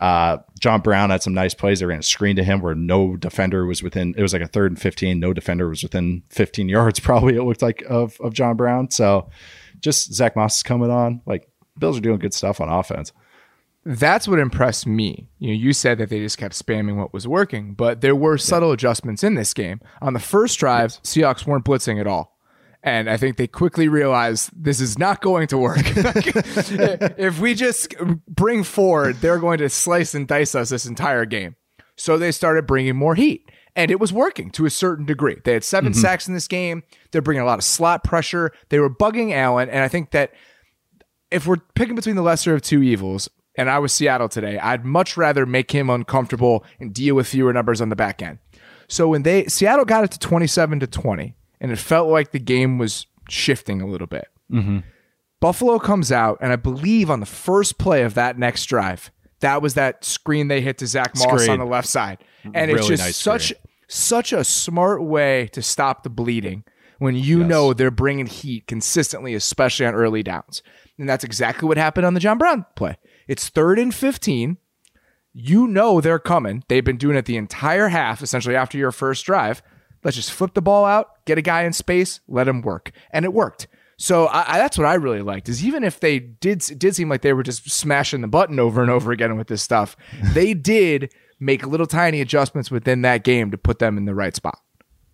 John Brown had some nice plays. They ran a screen to him where no defender was within. It was like a 3rd and 15. No defender was within 15 yards. Probably it looked like of John Brown. So. Just Zach Moss is coming on. Like, Bills are doing good stuff on offense. That's what impressed me. You said that they just kept spamming what was working, but there were subtle adjustments in this game. On the first drive, Seahawks weren't blitzing at all. And I think they quickly realized this is not going to work. If we just bring forward, they're going to slice and dice us this entire game. So they started bringing more heat. And it was working to a certain degree. They had 7 sacks in this game. They're bringing a lot of slot pressure. They were bugging Allen. And I think that if we're picking between the lesser of two evils, and I was Seattle today, I'd much rather make him uncomfortable and deal with fewer numbers on the back end. So when Seattle got it to 27-20, and it felt like the game was shifting a little bit, Buffalo comes out, and I believe on the first play of that next drive, that was that screen they hit to Zach Moss on the left side. And really it's just nice such a smart way to stop the bleeding when you know they're bringing heat consistently, especially on early downs. And that's exactly what happened on the John Brown play. It's 3rd and 15. You know they're coming. They've been doing it the entire half, essentially after your first drive. Let's just flip the ball out, get a guy in space, let him work. And it worked. So that's what I really liked, is even if they did seem like they were just smashing the button over and over again with this stuff, they did make little tiny adjustments within that game to put them in the right spot.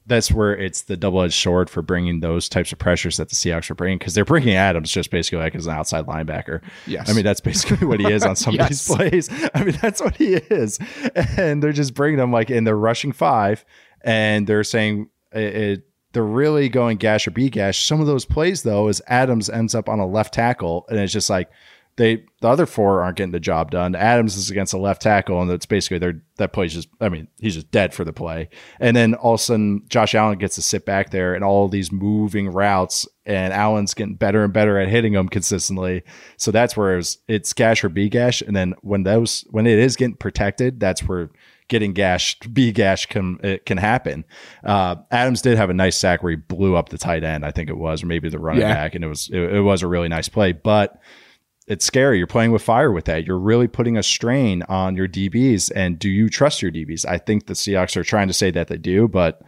that's where it's the double-edged sword for bringing those types of pressures that the Seahawks are bringing, because they're bringing Adams just basically like as an outside linebacker. Yes. I mean, that's basically what he is on some of these plays. I mean, that's what he is. And they're just bringing him like in their rushing 5, and they're saying they're really going gash or be gash. Some of those plays, though, is Adams ends up on a left tackle, and it's just like the other 4 aren't getting the job done. Adams is against a left tackle, and it's basically that play's just, I mean, he's just dead for the play. And then all of a sudden, Josh Allen gets to sit back there and all these moving routes, and Allen's getting better and better at hitting them consistently. So that's where it's gash or be gash. And then when it is getting protected, that's where getting gashed, be gash can happen. Adams did have a nice sack where he blew up the tight end, I think it was, or maybe the running back, and it was a really nice play, but it's scary. You're playing with fire with that. You're really putting a strain on your DBs. And do you trust your DBs? I think the Seahawks are trying to say that they do, but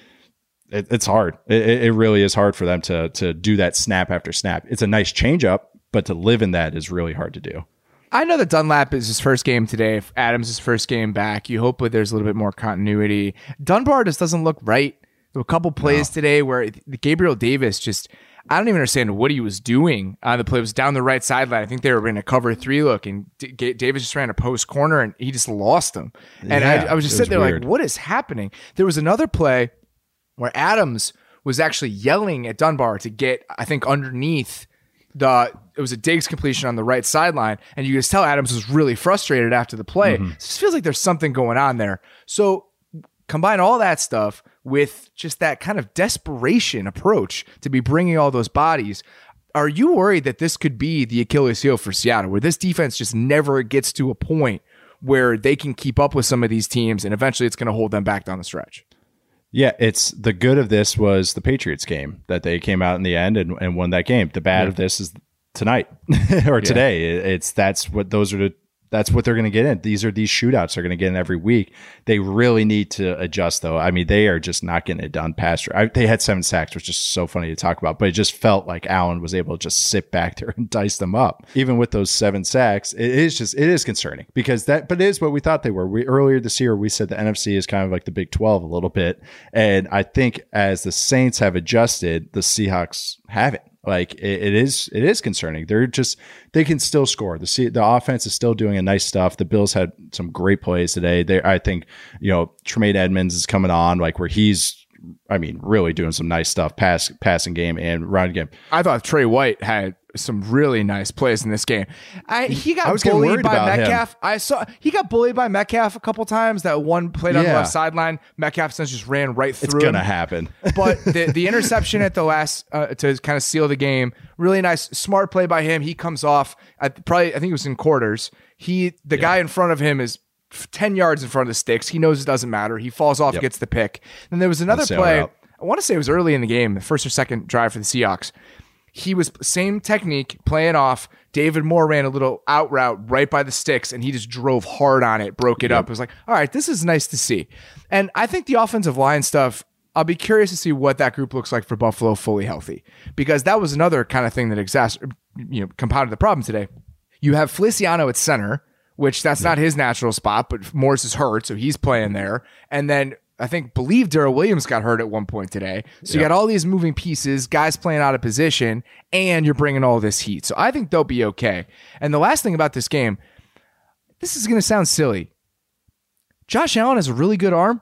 it's hard. It really is hard for them to do that snap after snap. It's a nice change up, but to live in that is really hard to do. I know that Dunlap is his first game today. If Adams is first game back, you hope that there's a little bit more continuity. Dunbar just doesn't look right. There were a couple plays today where Gabriel Davis just, I don't even understand what he was doing on the play. It was down the right sideline. I think they were in a cover 3 look, and Davis just ran a post corner, and he just lost him. And I was just sitting there weird. Like, what is happening? There was another play where Adams was actually yelling at Dunbar to get, I think, underneath it was a Diggs completion on the right sideline, and you could just tell Adams was really frustrated after the play. It just feels like there's something going on there. So combine all that stuff with just that kind of desperation approach to be bringing all those bodies. Are you worried that this could be the Achilles heel for Seattle, where this defense just never gets to a point where they can keep up with some of these teams, and eventually it's going to hold them back down the stretch? Yeah, it's the good of this was the Patriots game that they came out in the end and won that game. The bad of this is tonight or today. That's what they're going to get in. These shootouts they're going to get in every week. They really need to adjust, though. I mean, they are just not getting it done past. They had 7 sacks, which is so funny to talk about, but it just felt like Allen was able to just sit back there and dice them up. Even with those 7 sacks, it is concerning but it is what we thought they were. Earlier this year, we said the NFC is kind of like the Big 12 a little bit. And I think as the Saints have adjusted, the Seahawks haven't. Like it is concerning. They can still score. The offense is still doing a nice stuff. The Bills had some great plays today. I think, Tremaine Edmonds is coming on, like where he's, really doing some nice stuff, passing game and running game. I thought Trey White had some really nice plays in this game. He got bullied by Metcalf. He got bullied by Metcalf a couple times. That one played on the left sideline, Metcalf since just ran right through. It's gonna happen. But the interception at the last to kind of seal the game, really nice, smart play by him. He comes off I think it was in quarters. The guy in front of him is 10 yards in front of the sticks. He knows it doesn't matter. He falls off, gets the pick. Then there was another play. I want to say it was early in the game, the first or second drive for the Seahawks. He was same technique, playing off. David Moore ran a little out route right by the sticks, and he just drove hard on it, broke it up. It was like, all right, this is nice to see. And I think the offensive line stuff, I'll be curious to see what that group looks like for Buffalo fully healthy, because that was another kind of thing that compounded the problem today. You have Feliciano at center, which that's not his natural spot, but Morris is hurt, so he's playing there. And then believe Darrell Williams got hurt at one point today. So you got all these moving pieces, guys playing out of position, and you're bringing all this heat. So I think they'll be okay. And the last thing about this game, this is going to sound silly. Josh Allen has a really good arm.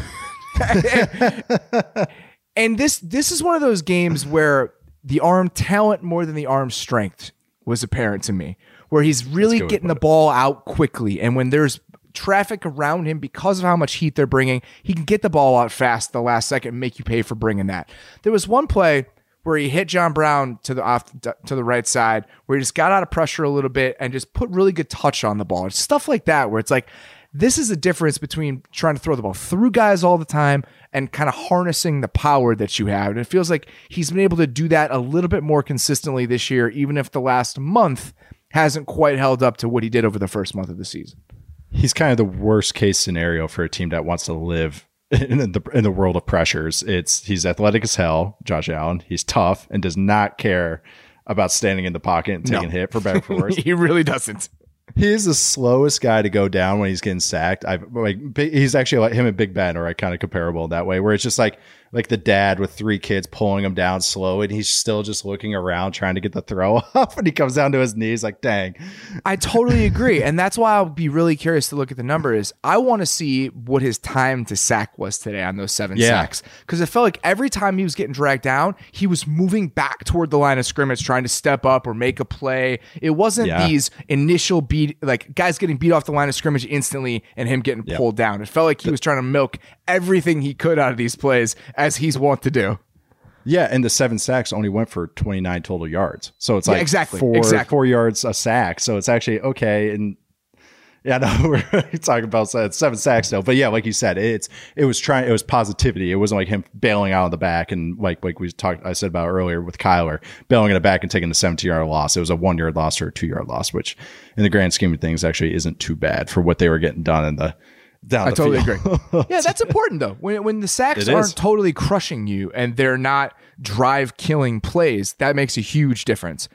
And this is one of those games where the arm talent more than the arm strength was apparent to me, where he's really getting the ball out quickly. And when there's traffic around him because of how much heat they're bringing, he can get the ball out fast the last second and make you pay for bringing that. There was one play where he hit John Brown to the right side, where he just got out of pressure a little bit and just put really good touch on the ball. It's stuff like that where it's like, this is a difference between trying to throw the ball through guys all the time and kind of harnessing the power that you have. And it feels like he's been able to do that a little bit more consistently this year, even if the last month hasn't quite held up to what he did over the first month of the season. He's kind of the worst case scenario for a team that wants to live in the world of pressures. He's athletic as hell, Josh Allen. He's tough and does not care about standing in the pocket and taking a hit, for better or for worse. He really doesn't. He is the slowest guy to go down when he's getting sacked. He's actually like him and Big Ben are kind of comparable that way, where it's just like the dad with 3 kids pulling him down slow, and he's still just looking around trying to get the throw up, and he comes down to his knees like, dang. I totally agree. And that's why I'll be really curious to look at the numbers. I want to see what his time to sack was today on those 7 sacks. Because it felt like every time he was getting dragged down, he was moving back toward the line of scrimmage, trying to step up or make a play. It wasn't these initial guys getting beat off the line of scrimmage instantly and him getting pulled down. It felt like he was trying to milk everything he could out of these plays, as he's wont to do. Yeah, and the 7 sacks only went for 29 total yards. So it's like exactly 4 yards a sack. So it's actually okay. And yeah, no, we're talking about 7 sacks still. But yeah, like you said, it was positivity. It wasn't like him bailing out of the back and like I said about earlier with Kyler, bailing in the back and taking the 17-yard loss. It was a 1-yard loss or a 2-yard loss, which in the grand scheme of things actually isn't too bad for what they were getting done in the I totally agree. Yeah, that's important though. When the sacks aren't totally crushing you and they're not drive-killing plays, that makes a huge difference.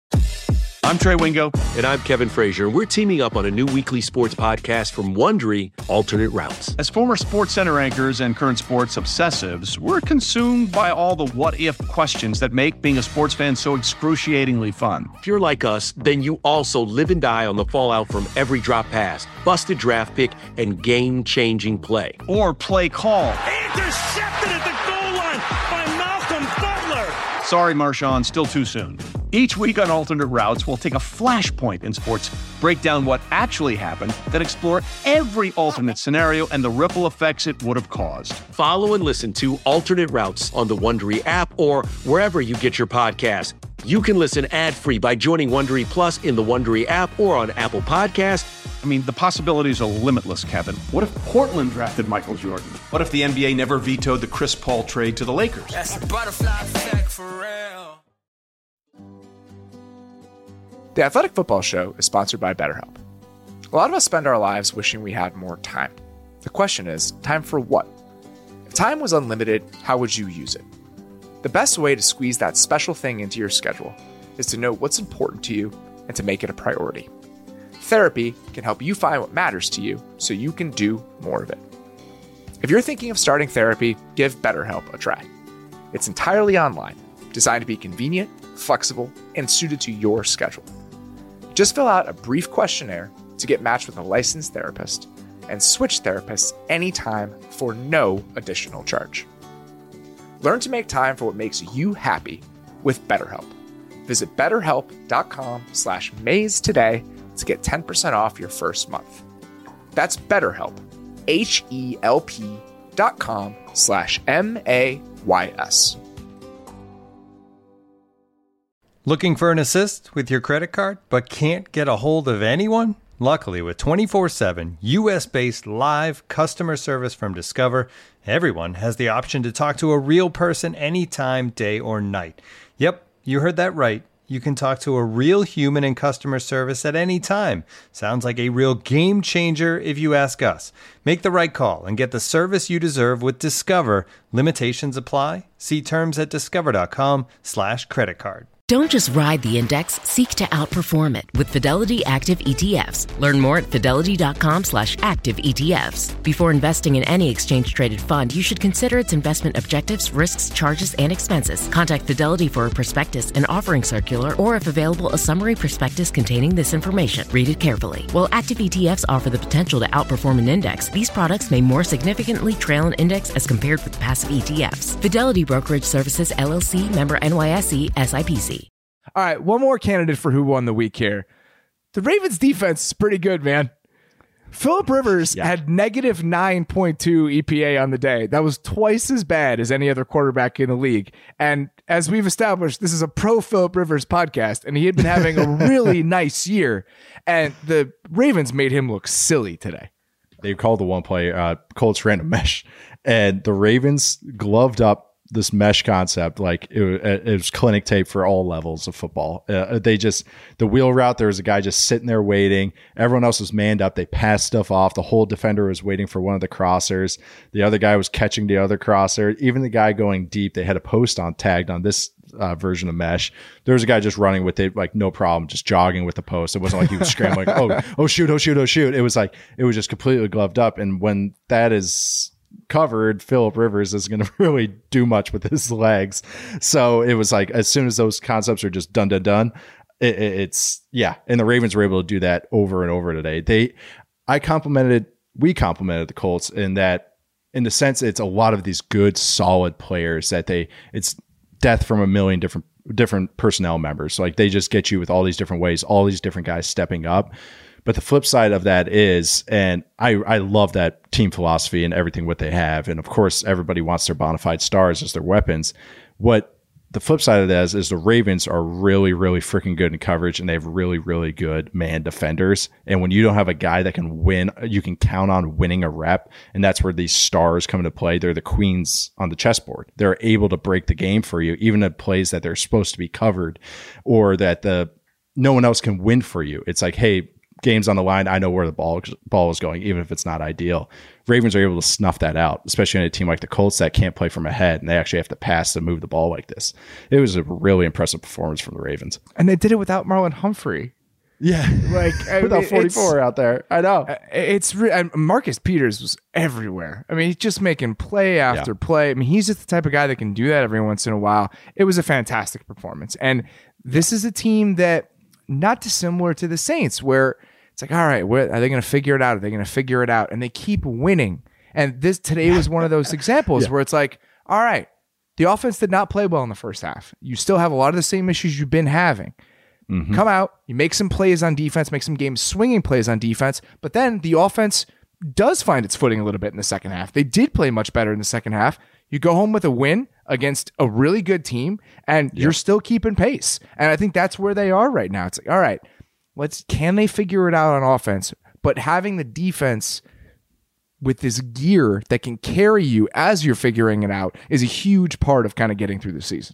I'm Trey Wingo. And I'm Kevin Frazier. And we're teaming up on a new weekly sports podcast from Wondery, Alternate Routes. As former Sports Center anchors and current sports obsessives, we're consumed by all the what-if questions that make being a sports fan so excruciatingly fun. If you're like us, then you also live and die on the fallout from every drop pass, busted draft pick, and game-changing play. Or play call. Intercepted at the goal line by Malcolm Butler. Sorry, Marshawn, still too soon. Each week on Alternate Routes, we'll take a flashpoint in sports, break down what actually happened, then explore every alternate scenario and the ripple effects it would have caused. Follow and listen to Alternate Routes on the Wondery app or wherever you get your podcasts. You can listen ad-free by joining Wondery Plus in the Wondery app or on Apple Podcasts. I mean, the possibilities are limitless, Kevin. What if Portland drafted Michael Jordan? What if the NBA never vetoed the Chris Paul trade to the Lakers? That's a butterfly effect for real. The Athletic Football Show is sponsored by BetterHelp. A lot of us spend our lives wishing we had more time. The question is, time for what? If time was unlimited, how would you use it? The best way to squeeze that special thing into your schedule is to know what's important to you and to make it a priority. Therapy can help you find what matters to you so you can do more of it. If you're thinking of starting therapy, give BetterHelp a try. It's entirely online, designed to be convenient, flexible, and suited to your schedule. Just fill out a brief questionnaire to get matched with a licensed therapist and switch therapists anytime for no additional charge. Learn to make time for what makes you happy with BetterHelp. Visit betterhelp.com/maze today to get 10% off your first month. That's BetterHelp, HELP.com/MAYS. Looking for an assist with your credit card, but can't get a hold of anyone? Luckily, with 24/7 U.S.-based live customer service from Discover, everyone has the option to talk to a real person anytime, day or night. Yep, you heard that right. You can talk to a real human in customer service at any time. Sounds like a real game changer if you ask us. Make the right call and get the service you deserve with Discover. Limitations apply. See terms at discover.com/creditcard. Don't just ride the index, seek to outperform it with Fidelity Active ETFs. Learn more at fidelity.com/active ETFs. Before investing in any exchange-traded fund, you should consider its investment objectives, risks, charges, and expenses. Contact Fidelity for a prospectus, an offering circular, or if available, a summary prospectus containing this information. Read it carefully. While active ETFs offer the potential to outperform an index, these products may more significantly trail an index as compared with passive ETFs. Fidelity Brokerage Services, LLC, member NYSE, SIPC. All right, one more candidate for who won the week here. The Ravens defense is pretty good, man. Phillip Rivers had negative 9.2 EPA on the day. That was twice as bad as any other quarterback in the league. And as we've established, this is a pro Phillip Rivers podcast, and he had been having a really nice year. And the Ravens made him look silly today. They called the one play Colts ran a mesh, and the Ravens gloved up this mesh concept like it was clinic tape for all levels of football. The wheel route, there was a guy just sitting there waiting. Everyone else was manned up. They passed stuff off. The whole defender was waiting for one of the crossers. The other guy was catching the other crosser. Even the guy going deep, they had a post on tagged on this version of mesh. There was a guy just running with it, like no problem, just jogging with the post. It wasn't like he was scrambling, like, oh shoot. It was like, it was just completely gloved up. And when that is covered, Phillip Rivers is going to really do much with his legs. So it was like, as soon as those concepts are just done, it's and the Ravens were able to do that over and over today. We complimented the Colts in that, in the sense it's a lot of these good solid players that it's death from a million different personnel members. So like they just get you with all these different ways, all these different guys stepping up. But the flip side of that is, and I love that team philosophy and everything what they have, and of course everybody wants their bona fide stars as their weapons. What the flip side of that is the Ravens are really, really freaking good in coverage, and they have really, really good man defenders. And when you don't have a guy that can win, you can count on winning a rep, and that's where these stars come into play. They're the queens on the chessboard. They're able to break the game for you, even at plays that they're supposed to be covered or that no one else can win for you. It's like, hey, game's on the line. I know where the ball is going, even if it's not ideal. Ravens are able to snuff that out, especially in a team like the Colts that can't play from ahead and they actually have to pass to move the ball like this. It was a really impressive performance from the Ravens. And they did it without Marlon Humphrey. Yeah. Like without 44 out there. I know. And Marcus Peters was everywhere. I mean, he's just making play after play. I mean, he's just the type of guy that can do that every once in a while. It was a fantastic performance. And this is a team that, not dissimilar to the Saints, where it's like, all right, are they going to figure it out? Are they going to figure it out? And they keep winning. And today was one of those examples where it's like, all right, the offense did not play well in the first half. You still have a lot of the same issues you've been having. Mm-hmm. Come out, you make some plays on defense, make some game-swinging plays on defense, but then the offense does find its footing a little bit in the second half. They did play much better in the second half. You go home with a win against a really good team, and you're still keeping pace. And I think that's where they are right now. It's like, all right, can they figure it out on offense? But having the defense with this gear that can carry you as you're figuring it out is a huge part of kind of getting through the season.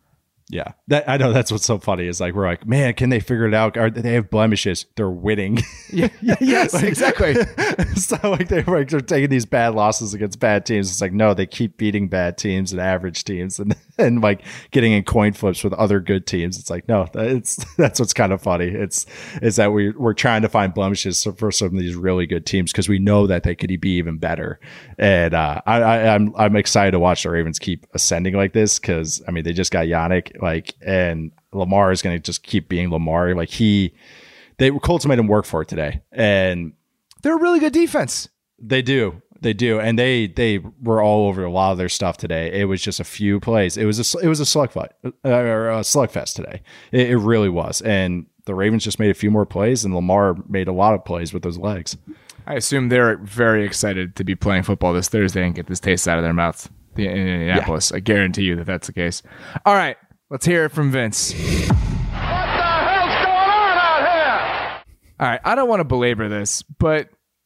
Yeah, I know that's what's so funny is like, we're like, man, can they figure it out? They have blemishes. They're winning. Yes, like, exactly. So like they're taking these bad losses against bad teams. It's like, no, they keep beating bad teams and average teams and like getting in coin flips with other good teams. It's like, no, that's what's kind of funny. It's that we're trying to find blemishes for some of these really good teams because we know that they could be even better. And I'm excited to watch the Ravens keep ascending like this because I mean they just got Yannick. And Lamar is going to just keep being Lamar. Like Colts made him work for it today, and they're a really good defense. They do, and they were all over a lot of their stuff today. It was just a few plays. It was a slugfight or a slugfest today. It really was, and the Ravens just made a few more plays, and Lamar made a lot of plays with those legs. I assume they're very excited to be playing football this Thursday and get this taste out of their mouth in Indianapolis. Yeah. I guarantee you that's the case. All right. Let's hear it from Vince. What the hell's going on out here? All right, I don't want to belabor this, but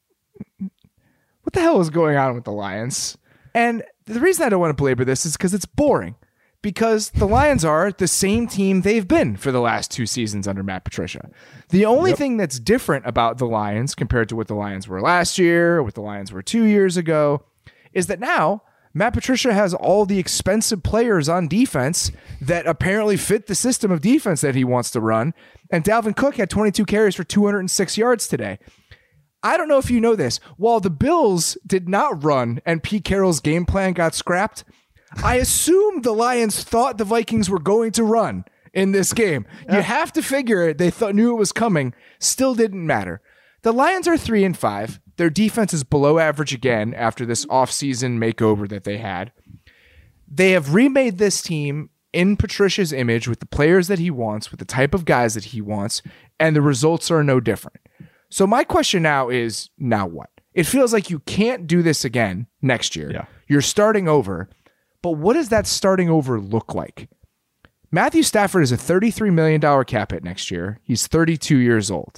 what the hell is going on with the Lions? And the reason I don't want to belabor this is because it's boring. Because the Lions are the same team they've been for the last 2 seasons under Matt Patricia. The only thing that's different about the Lions compared to what the Lions were last year, or what the Lions were 2 years ago, is that now Matt Patricia has all the expensive players on defense that apparently fit the system of defense that he wants to run. And Dalvin Cook had 22 carries for 206 yards today. I don't know if you know this. While the Bills did not run and Pete Carroll's game plan got scrapped, I assume the Lions thought the Vikings were going to run in this game. You have to figure it. They knew it was coming. Still didn't matter. The Lions are 3-5. Their defense is below average again after this offseason makeover that they had. They have remade this team in Patricia's image with the players that he wants, with the type of guys that he wants, and the results are no different. So my question now is, now what? It feels like you can't do this again next year. Yeah. You're starting over, but what does that starting over look like? Matthew Stafford is a $33 million cap hit next year. He's 32 years old.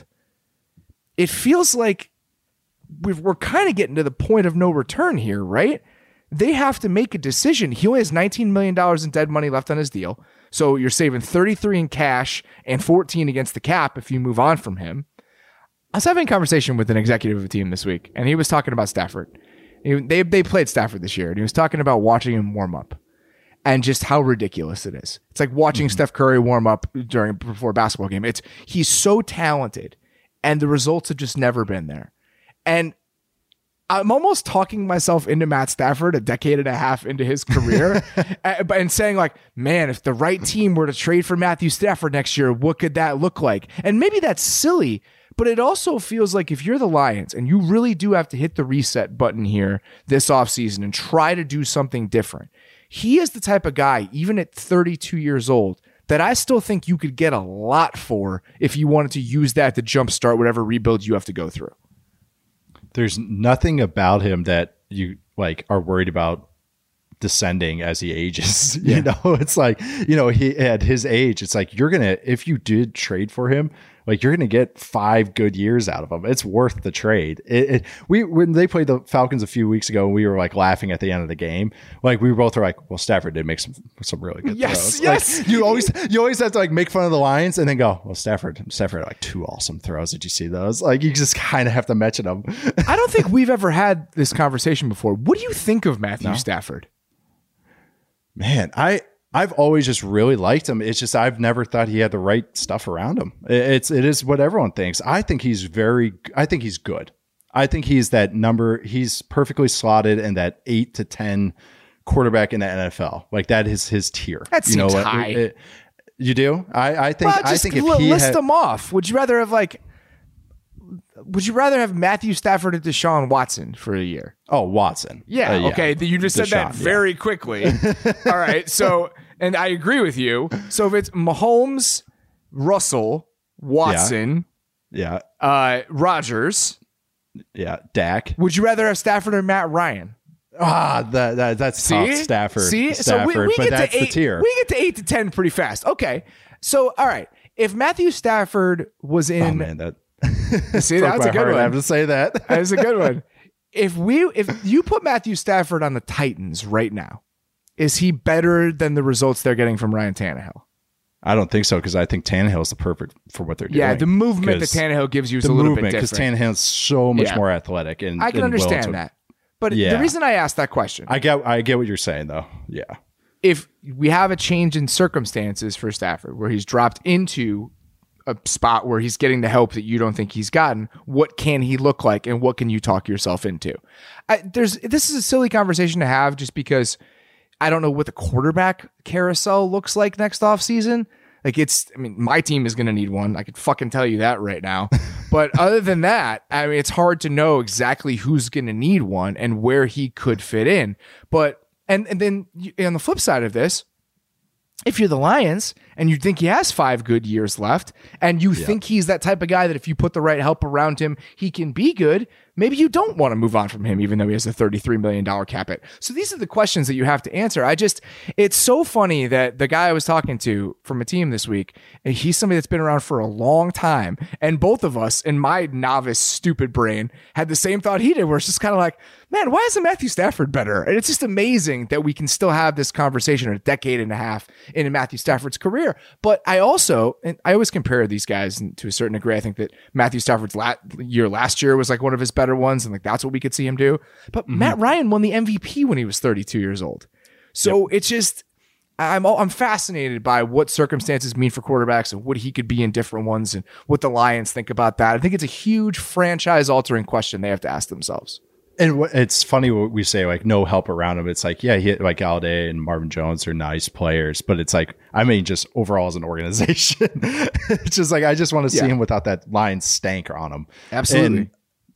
It feels like we're kind of getting to the point of no return here, right? They have to make a decision. He only has $19 million in dead money left on his deal. So you're saving $33 in cash and $14 against the cap if you move on from him. I was having a conversation with an executive of a team this week, and he was talking about Stafford. They played Stafford this year, and he was talking about watching him warm up. and just how ridiculous it is. It's like watching Steph Curry warm up before a basketball game. He's so talented, and the results have just never been there. And I'm almost talking myself into Matt Stafford a decade and a half into his career and saying like, man, if the right team were to trade for Matthew Stafford next year, what could that look like? And maybe that's silly, but it also feels like if you're the Lions and you really do have to hit the reset button here this offseason and try to do something different, he is the type of guy, even at 32 years old, that I still think you could get a lot for if you wanted to use that to jumpstart whatever rebuild you have to go through. There's nothing about him that you like are worried about descending as he ages. You know, it's like, you know, he at his age, it's like if you did trade for him, like you're gonna get 5 good years out of him. It's worth the trade. When they played the Falcons a few weeks ago, and we were like laughing at the end of the game, like we both were like, well, Stafford did make some really good throws. Yes. Like, you always have to like make fun of the Lions and then go, well, Stafford had like 2 awesome throws. Did you see those? Like you just kind of have to mention them. I don't think we've ever had this conversation before. What do you think of Matthew Stafford? Man, I've always just really liked him. It's just I've never thought he had the right stuff around him. It is what everyone thinks. I think he's good. I think he's that number. He's perfectly slotted in that 8 to 10 quarterback in the NFL. Like that is his tier. That seems high. You do? I think if he list them off. Would you rather have Matthew Stafford and Deshaun Watson for a year? Oh, Watson. Yeah. Okay. You just said that very quickly. All right. So, and I agree with you. So if it's Mahomes, Russell, Watson, Rodgers, Dak. Would you rather have Stafford or Matt Ryan? That's tough. Stafford. So we but that's the tier. We get to 8 to 10 pretty fast. Okay. So, all right. If Matthew Stafford was in... Oh, man, that... See, that's a good one. I have to say that. That's a good one. If you put Matthew Stafford on the Titans right now, is he better than the results they're getting from Ryan Tannehill? I don't think so, because I think Tannehill is the perfect for what they're doing. Yeah, the movement that Tannehill gives you is a little bit different. Because Tannehill's so much more athletic, and I can understand that. But the reason I asked that question, I get what you're saying, though. Yeah, if we have a change in circumstances for Stafford, where he's dropped into a spot where he's getting the help that you don't think he's gotten, what can he look like, and what can you talk yourself into? This is a silly conversation to have, just because I don't know what the quarterback carousel looks like next offseason. Like my team is going to need one. I could fucking tell you that right now. But other than that, I mean, it's hard to know exactly who's going to need one and where he could fit in. But, and then on the flip side of this, if you're the Lions and you think he has 5 good years left, and you think he's that type of guy that if you put the right help around him, he can be good, maybe you don't want to move on from him, even though he has a $33 million cap hit. So these are the questions that you have to answer. It's so funny that the guy I was talking to from a team this week, he's somebody that's been around for a long time. And both of us, in my novice, stupid brain, had the same thought he did, where it's just kind of like, man, why isn't Matthew Stafford better? And it's just amazing that we can still have this conversation a decade and a half into Matthew Stafford's career. But I always compare these guys to a certain degree. I think that Matthew Stafford's last year was like one of his better ones, and like that's what we could see him do. But Matt Ryan won the MVP when he was 32 years old. So it's just, I'm fascinated by what circumstances mean for quarterbacks and what he could be in different ones, and what the Lions think about that. I think it's a huge franchise altering question they have to ask themselves. And it's funny what we say, like no help around him. It's like, yeah, like Galladay and Marvin Jones are nice players, but it's like, I mean, just overall as an organization, it's just like, I just want to see him without that line stank on him. Absolutely.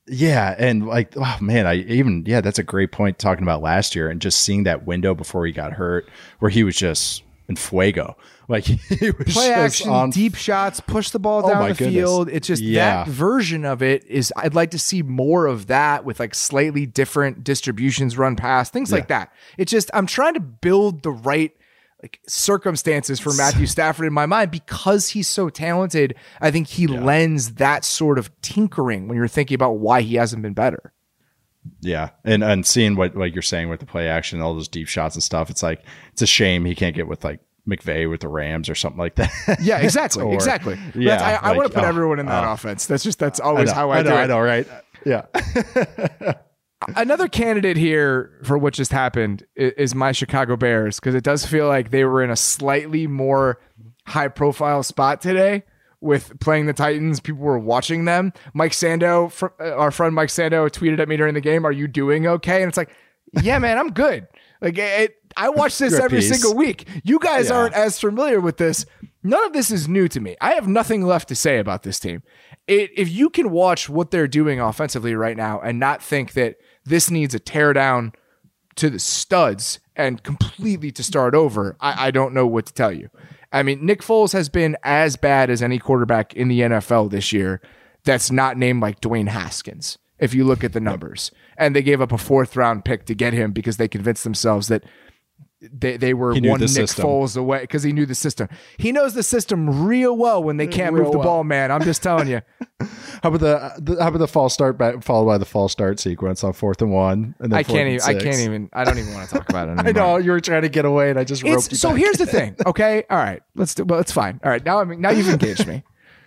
And like, oh man, that's a great point talking about last year and just seeing that window before he got hurt where he was just in fuego. Like he was play action, deep shots, push the ball down the field. It's just that version of it is, I'd like to see more of that with like slightly different distributions, run past, things like that. It's just, I'm trying to build the right like circumstances for Matthew Stafford in my mind, because he's so talented. I think he lends that sort of tinkering when you're thinking about why he hasn't been better. Yeah. And seeing what like you're saying with the play action, all those deep shots and stuff, it's like, it's a shame he can't get with like McVay with the Rams or something like that. Yeah, exactly. Exactly. Yeah, I want to put everyone in that offense. That's always how I do it. I know, right? Yeah. Another candidate here for what just happened is my Chicago Bears, because it does feel like they were in a slightly more high-profile spot today with playing the Titans. People were watching them. Mike Sando, our friend Mike Sando, tweeted at me during the game, "Are you doing okay?" And it's like, yeah, man, I'm good. Like, I watch this every single week. You guys aren't as familiar with this. None of this is new to me. I have nothing left to say about this team. If you can watch what they're doing offensively right now and not think that this needs a tear down to the studs and completely to start over, I don't know what to tell you. I mean, Nick Foles has been as bad as any quarterback in the NFL this year that's not named like Dwayne Haskins, if you look at the numbers. And they gave up a 4th round pick to get him because they convinced themselves that they were one Nick Foles away because he knew the system. He knows the system real well when they can't move the ball, man. I'm just telling you. How about the false start followed by the false start sequence on 4th and 1? And then I don't even want to talk about it anymore. I know you were trying to get away and I just roped you so back. Here's the thing. Okay. All right. It's fine. All right. Now you've engaged me.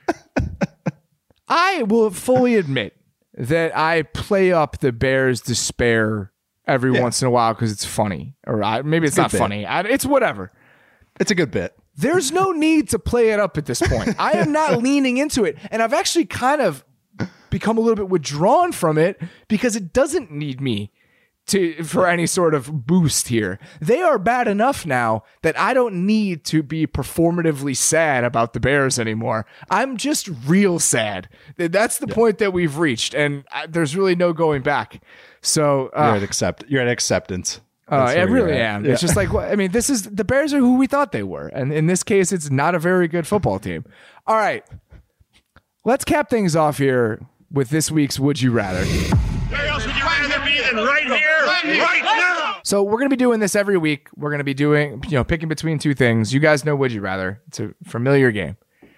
I will fully admit that I play up the Bears' despair every once in a while because it's funny, or maybe it's not funny. It's whatever. It's a good bit. There's no need to play it up at this point. I am not leaning into it, and I've actually kind of become a little bit withdrawn from it because it doesn't need me for any sort of boost here. They are bad enough now that I don't need to be performatively sad about the Bears anymore. I'm just real sad. That's the point that we've reached, and there's really no going back. So you're at acceptance. I really am. It's just like, I mean, the Bears are who we thought they were, and in this case, it's not a very good football team. All right, let's cap things off here with this week's Would You Rather. Where else would you rather be than right here, right now? So we're going to be doing this every week. We're going to be doing, picking between two things. You guys know Would You Rather. It's a familiar game.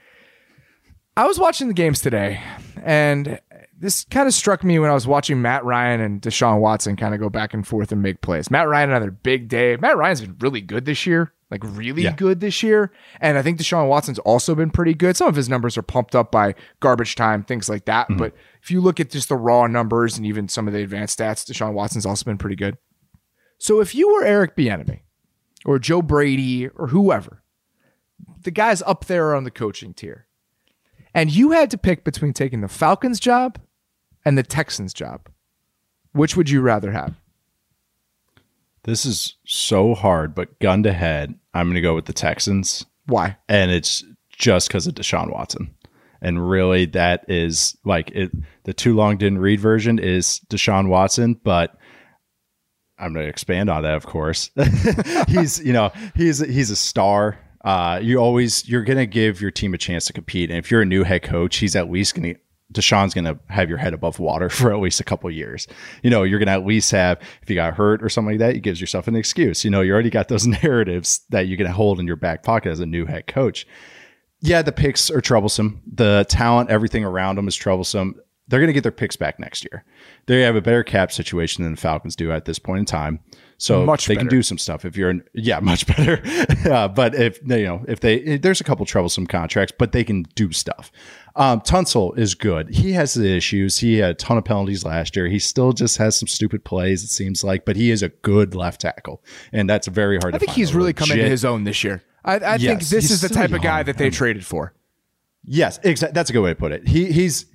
I was watching the games today, and this kind of struck me when I was watching Matt Ryan and Deshaun Watson kind of go back and forth and make plays. Matt Ryan, another big day. Matt Ryan's been really good this year, good this year. And I think Deshaun Watson's also been pretty good. Some of his numbers are pumped up by garbage time, things like that. Mm-hmm. But if you look at just the raw numbers and even some of the advanced stats, Deshaun Watson's also been pretty good. So if you were Eric Bieniemy or Joe Brady or whoever, the guys up there on the coaching tier, and you had to pick between taking the Falcons job and the Texans job, which would you rather have? This is so hard, but gun to head, I'm going to go with the Texans. Why? And it's just because of Deshaun Watson. And really, that is like it. The too long didn't read version is Deshaun Watson, but I'm going to expand on that, of course. he's a star. You're going to give your team a chance to compete. And if you're a new head coach, he's at least going to, Deshaun's going to have your head above water for at least a couple of years. You're going to at least have, if you got hurt or something like that, it gives yourself an excuse. You already got those narratives that you're going to hold in your back pocket as a new head coach. Yeah, the picks are troublesome. The talent, everything around them is troublesome. They're going to get their picks back next year. They have a better cap situation than the Falcons do at this point in time. So they can do some stuff much better. But if there's a couple troublesome contracts, but they can do stuff. Tunsil is good. He has the issues. He had a ton of penalties last year. He still just has some stupid plays, it seems like, but he is a good left tackle. And that's very hard to find. I think he's really come into his own this year. I think this is the type of guy that they traded for. Yes, exactly. That's a good way to put it. He's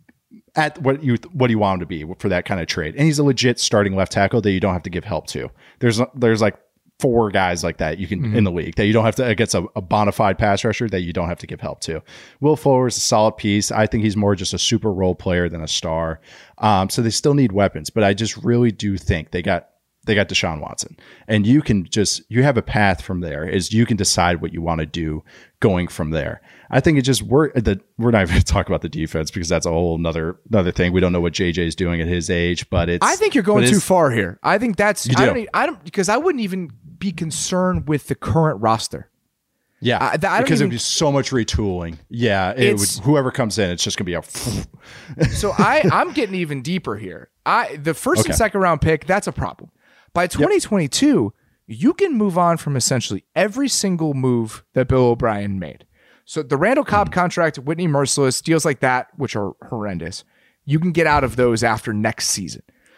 at what you want him to be for that kind of trade. And he's a legit starting left tackle that you don't have to give help to. There's like 4 guys like that you can in the league that you don't have to against a bona fide pass rusher that you don't have to give help to. Will Fuller is a solid piece. I think he's more just a super role player than a star. So they still need weapons, but I just really do think they got Deshaun Watson, and you have a path from there. Is you can decide what you want to do going from there. I think we're not even going to talk about the defense because that's a whole another thing. We don't know what JJ is doing at his age, but I think you're going too far here. I think that's I don't because I wouldn't even be concerned with the current roster. Yeah, because it'd be so much retooling. Yeah, whoever comes in, it's just gonna be So I'm getting even deeper here. The first and second round pick, that's a problem. By 2022, you can move on from essentially every single move that Bill O'Brien made. So the Randall Cobb contract, Whitney Merciless, deals like that, which are horrendous, you can get out of those after next season.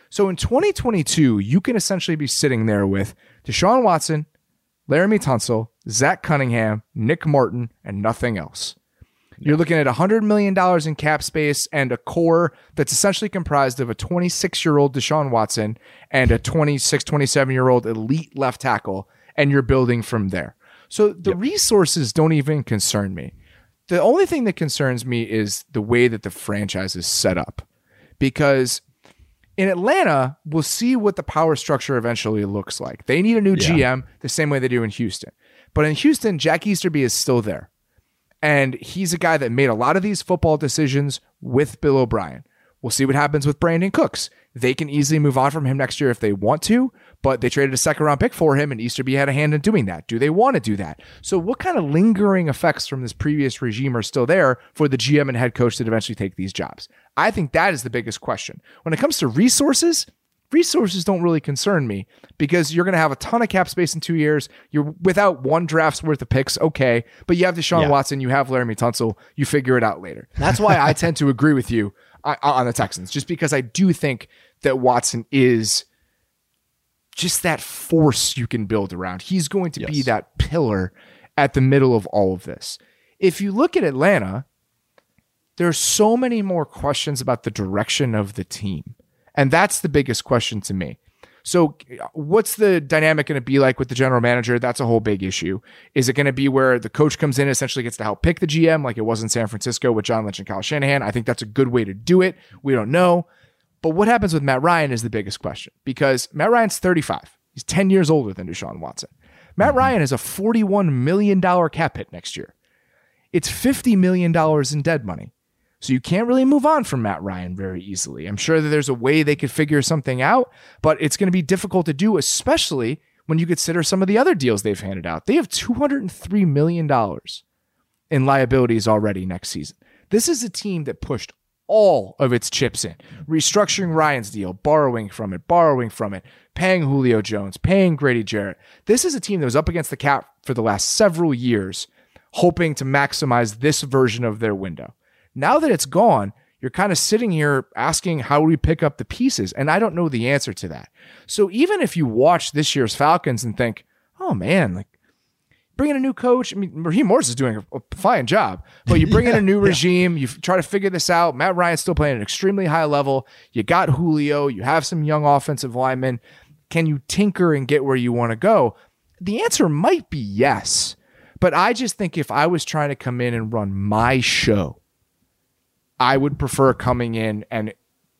So in 2022, you can essentially be sitting there with Deshaun Watson, Laramie Tunsil, Zach Cunningham, Nick Martin, and nothing else. You're looking at $100 million in cap space and a core that's essentially comprised of a 26-year-old Deshaun Watson and a 26, 27-year-old elite left tackle, and you're building from there. So the resources don't even concern me. The only thing that concerns me is the way that the franchise is set up. Because in Atlanta, we'll see what the power structure eventually looks like. They need a new GM the same way they do in Houston. But in Houston, Jack Easterby is still there. And he's a guy that made a lot of these football decisions with Bill O'Brien. We'll see what happens with Brandon Cooks. They can easily move on from him next year if they want to, but they traded a second-round pick for him, and Easterby had a hand in doing that. Do they want to do that? So what kind of lingering effects from this previous regime are still there for the GM and head coach that eventually take these jobs? I think that is the biggest question. When it comes to resources don't really concern me because you're going to have a ton of cap space in 2 years. You're without one draft's worth of picks, okay, but you have Deshaun Watson, you have Laramie Tunsil, you figure it out later. That's why I tend to agree with you on the Texans, just because I do think that Watson is just that force you can build around. He's going to be that pillar at the middle of all of this. If you look at Atlanta, there's so many more questions about the direction of the team. And that's the biggest question to me. So what's the dynamic going to be like with the general manager? That's a whole big issue. Is it going to be where the coach comes in and essentially gets to help pick the GM like it was in San Francisco with John Lynch and Kyle Shanahan? I think that's a good way to do it. We don't know. But what happens with Matt Ryan is the biggest question because Matt Ryan's 35. He's 10 years older than Deshaun Watson. Matt Ryan has a $41 million cap hit next year. It's $50 million in dead money. So you can't really move on from Matt Ryan very easily. I'm sure that there's a way they could figure something out, but it's going to be difficult to do, especially when you consider some of the other deals they've handed out. They have $203 million in liabilities already next season. This is a team that pushed all of its chips in, restructuring Ryan's deal, borrowing from it, paying Julio Jones, paying Grady Jarrett. This is a team that was up against the cap for the last several years, hoping to maximize this version of their window. Now that it's gone, you're kind of sitting here asking how we pick up the pieces, and I don't know the answer to that. So even if you watch this year's Falcons and think, oh man, like bring in a new coach. I mean, Raheem Morris is doing a fine job, but you bring in a new regime, you try to figure this out. Matt Ryan's still playing at an extremely high level. You got Julio, you have some young offensive linemen. Can you tinker and get where you want to go? The answer might be yes, but I just think if I was trying to come in and run my show, I would prefer coming in and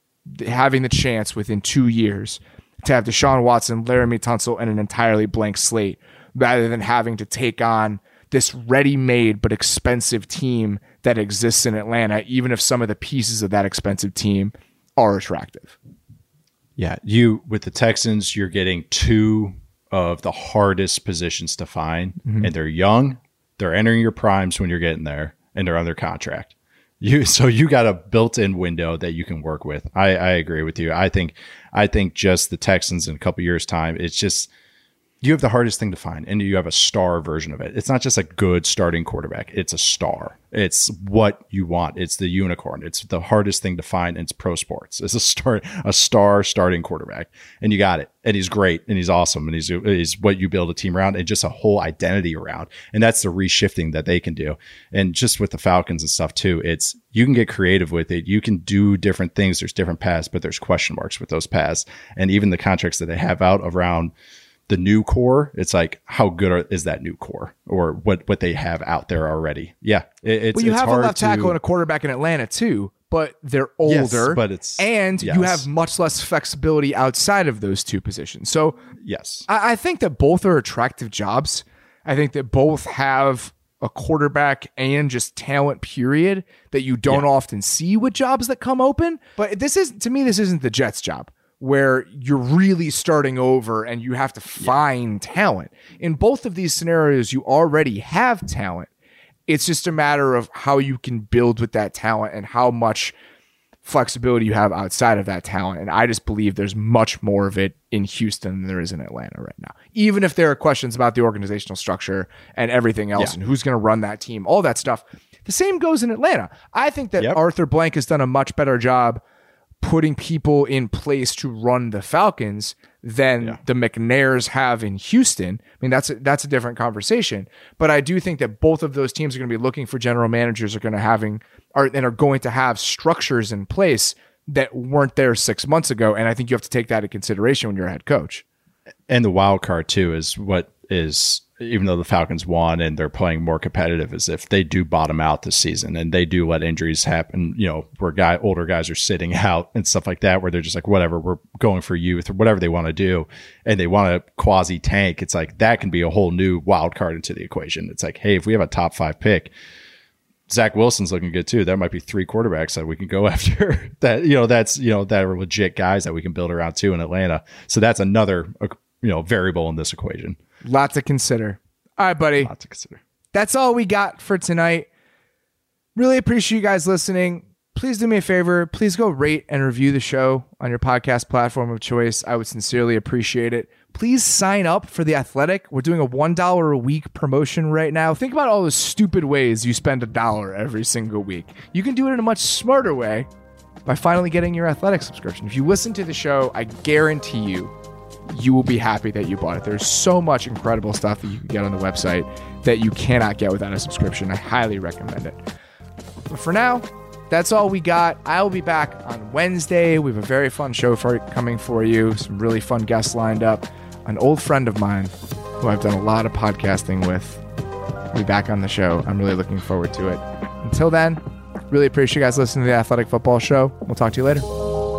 having the chance within 2 years to have Deshaun Watson, Laramie Tunsil, and an entirely blank slate rather than having to take on this ready-made but expensive team that exists in Atlanta, even if some of the pieces of that expensive team are attractive. Yeah, with the Texans, you're getting two of the hardest positions to find, and they're young, they're entering your primes when you're getting there, and they're under contract. So you got a built-in window that you can work with. I agree with you. I think just the Texans in a couple years' time, it's just you have the hardest thing to find, and you have a star version of it. It's not just a good starting quarterback. It's a star. It's what you want. It's the unicorn. It's the hardest thing to find in pro sports. It's a star starting quarterback, and you got it. And he's great, and he's awesome, and he's what you build a team around, and just a whole identity around. And that's the reshifting that they can do. And just with the Falcons and stuff too, it's you can get creative with it. You can do different things. There's different paths, but there's question marks with those paths, and even the contracts that they have out around the new core, it's like, how good is that new core or what they have out there already? Yeah. Well, you have a left tackle and a quarterback in Atlanta too, but they're older, you have much less flexibility outside of those two positions. So yes, I think that both are attractive jobs. I think that both have a quarterback and just talent period that you don't often see with jobs that come open. But this isn't the Jets job, where you're really starting over and you have to find talent. In both of these scenarios, you already have talent. It's just a matter of how you can build with that talent and how much flexibility you have outside of that talent. And I just believe there's much more of it in Houston than there is in Atlanta right now. Even if there are questions about the organizational structure and everything else and who's going to run that team, all that stuff. The same goes in Atlanta. I think that Arthur Blank has done a much better job putting people in place to run the Falcons than the McNairs have in Houston. I mean, that's a different conversation. But I do think that both of those teams are going to be looking for general managers are going to have structures in place that weren't there 6 months ago. And I think you have to take that into consideration when you're a head coach. And the wild card too is what is, even though the Falcons won and they're playing more competitive, is if they do bottom out this season and they do let injuries happen, where older guys are sitting out and stuff like that, where they're just like, whatever, we're going for youth or whatever they want to do, and they want to quasi tank. It's like that can be a whole new wild card into the equation. It's like, hey, if we have a top 5 pick, Zach Wilson's looking good too. There might be 3 quarterbacks that we can go after that, that are legit guys that we can build around too in Atlanta. So that's another, variable in this equation. Lot to consider. All right, buddy. Lot to consider. That's all we got for tonight. Really appreciate you guys listening. Please do me a favor. Please go rate and review the show on your podcast platform of choice. I would sincerely appreciate it. Please sign up for The Athletic. We're doing a $1 a week promotion right now. Think about all the stupid ways you spend $1 every single week. You can do it in a much smarter way by finally getting your Athletic subscription. If you listen to the show, I guarantee you will be happy that you bought it. There's so much incredible stuff that you can get on the website that you cannot get without a subscription. I highly recommend it. But for now, that's all we got. I'll be back on Wednesday. We have a very fun show coming for you. Some really fun guests lined up. An old friend of mine who I've done a lot of podcasting with will be back on the show. I'm really looking forward to it. Until then, really appreciate you guys listening to The Athletic Football Show. We'll talk to you later.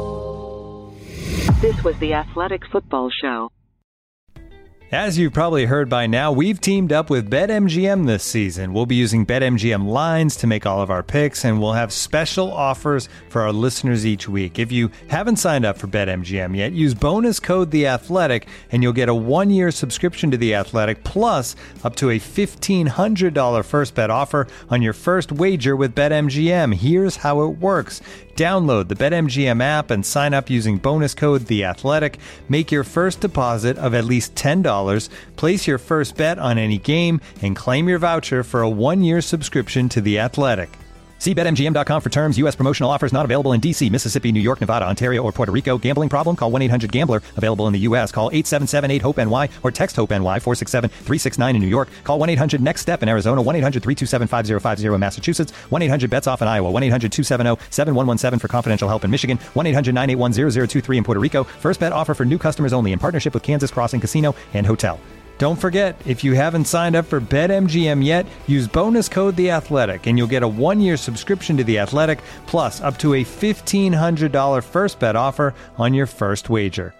This was The Athletic Football Show. As you've probably heard by now, we've teamed up with BetMGM this season. We'll be using BetMGM lines to make all of our picks, and we'll have special offers for our listeners each week. If you haven't signed up for BetMGM yet, use bonus code The Athletic, and you'll get a 1-year subscription to The Athletic, plus up to a $1,500 first bet offer on your first wager with BetMGM. Here's how it works. Download the BetMGM app and sign up using bonus code The Athletic. Make your first deposit of at least $10. Place your first bet on any game and claim your voucher for a 1-year subscription to The Athletic. See BetMGM.com for terms. U.S. promotional offers not available in D.C., Mississippi, New York, Nevada, Ontario, or Puerto Rico. Gambling problem? Call 1-800-GAMBLER. Available in the U.S. Call 877-8-HOPE-NY or text HOPE-NY 467-369 in New York. Call 1-800-NEXT-STEP in Arizona. 1-800-327-5050 in Massachusetts. 1-800-BETS-OFF in Iowa. 1-800-270-7117 for confidential help in Michigan. 1-800-981-0023 in Puerto Rico. First bet offer for new customers only in partnership with Kansas Crossing Casino and Hotel. Don't forget, if you haven't signed up for BetMGM yet, use bonus code The Athletic, and you'll get a 1-year subscription to The Athletic, plus up to a $1,500 first bet offer on your first wager.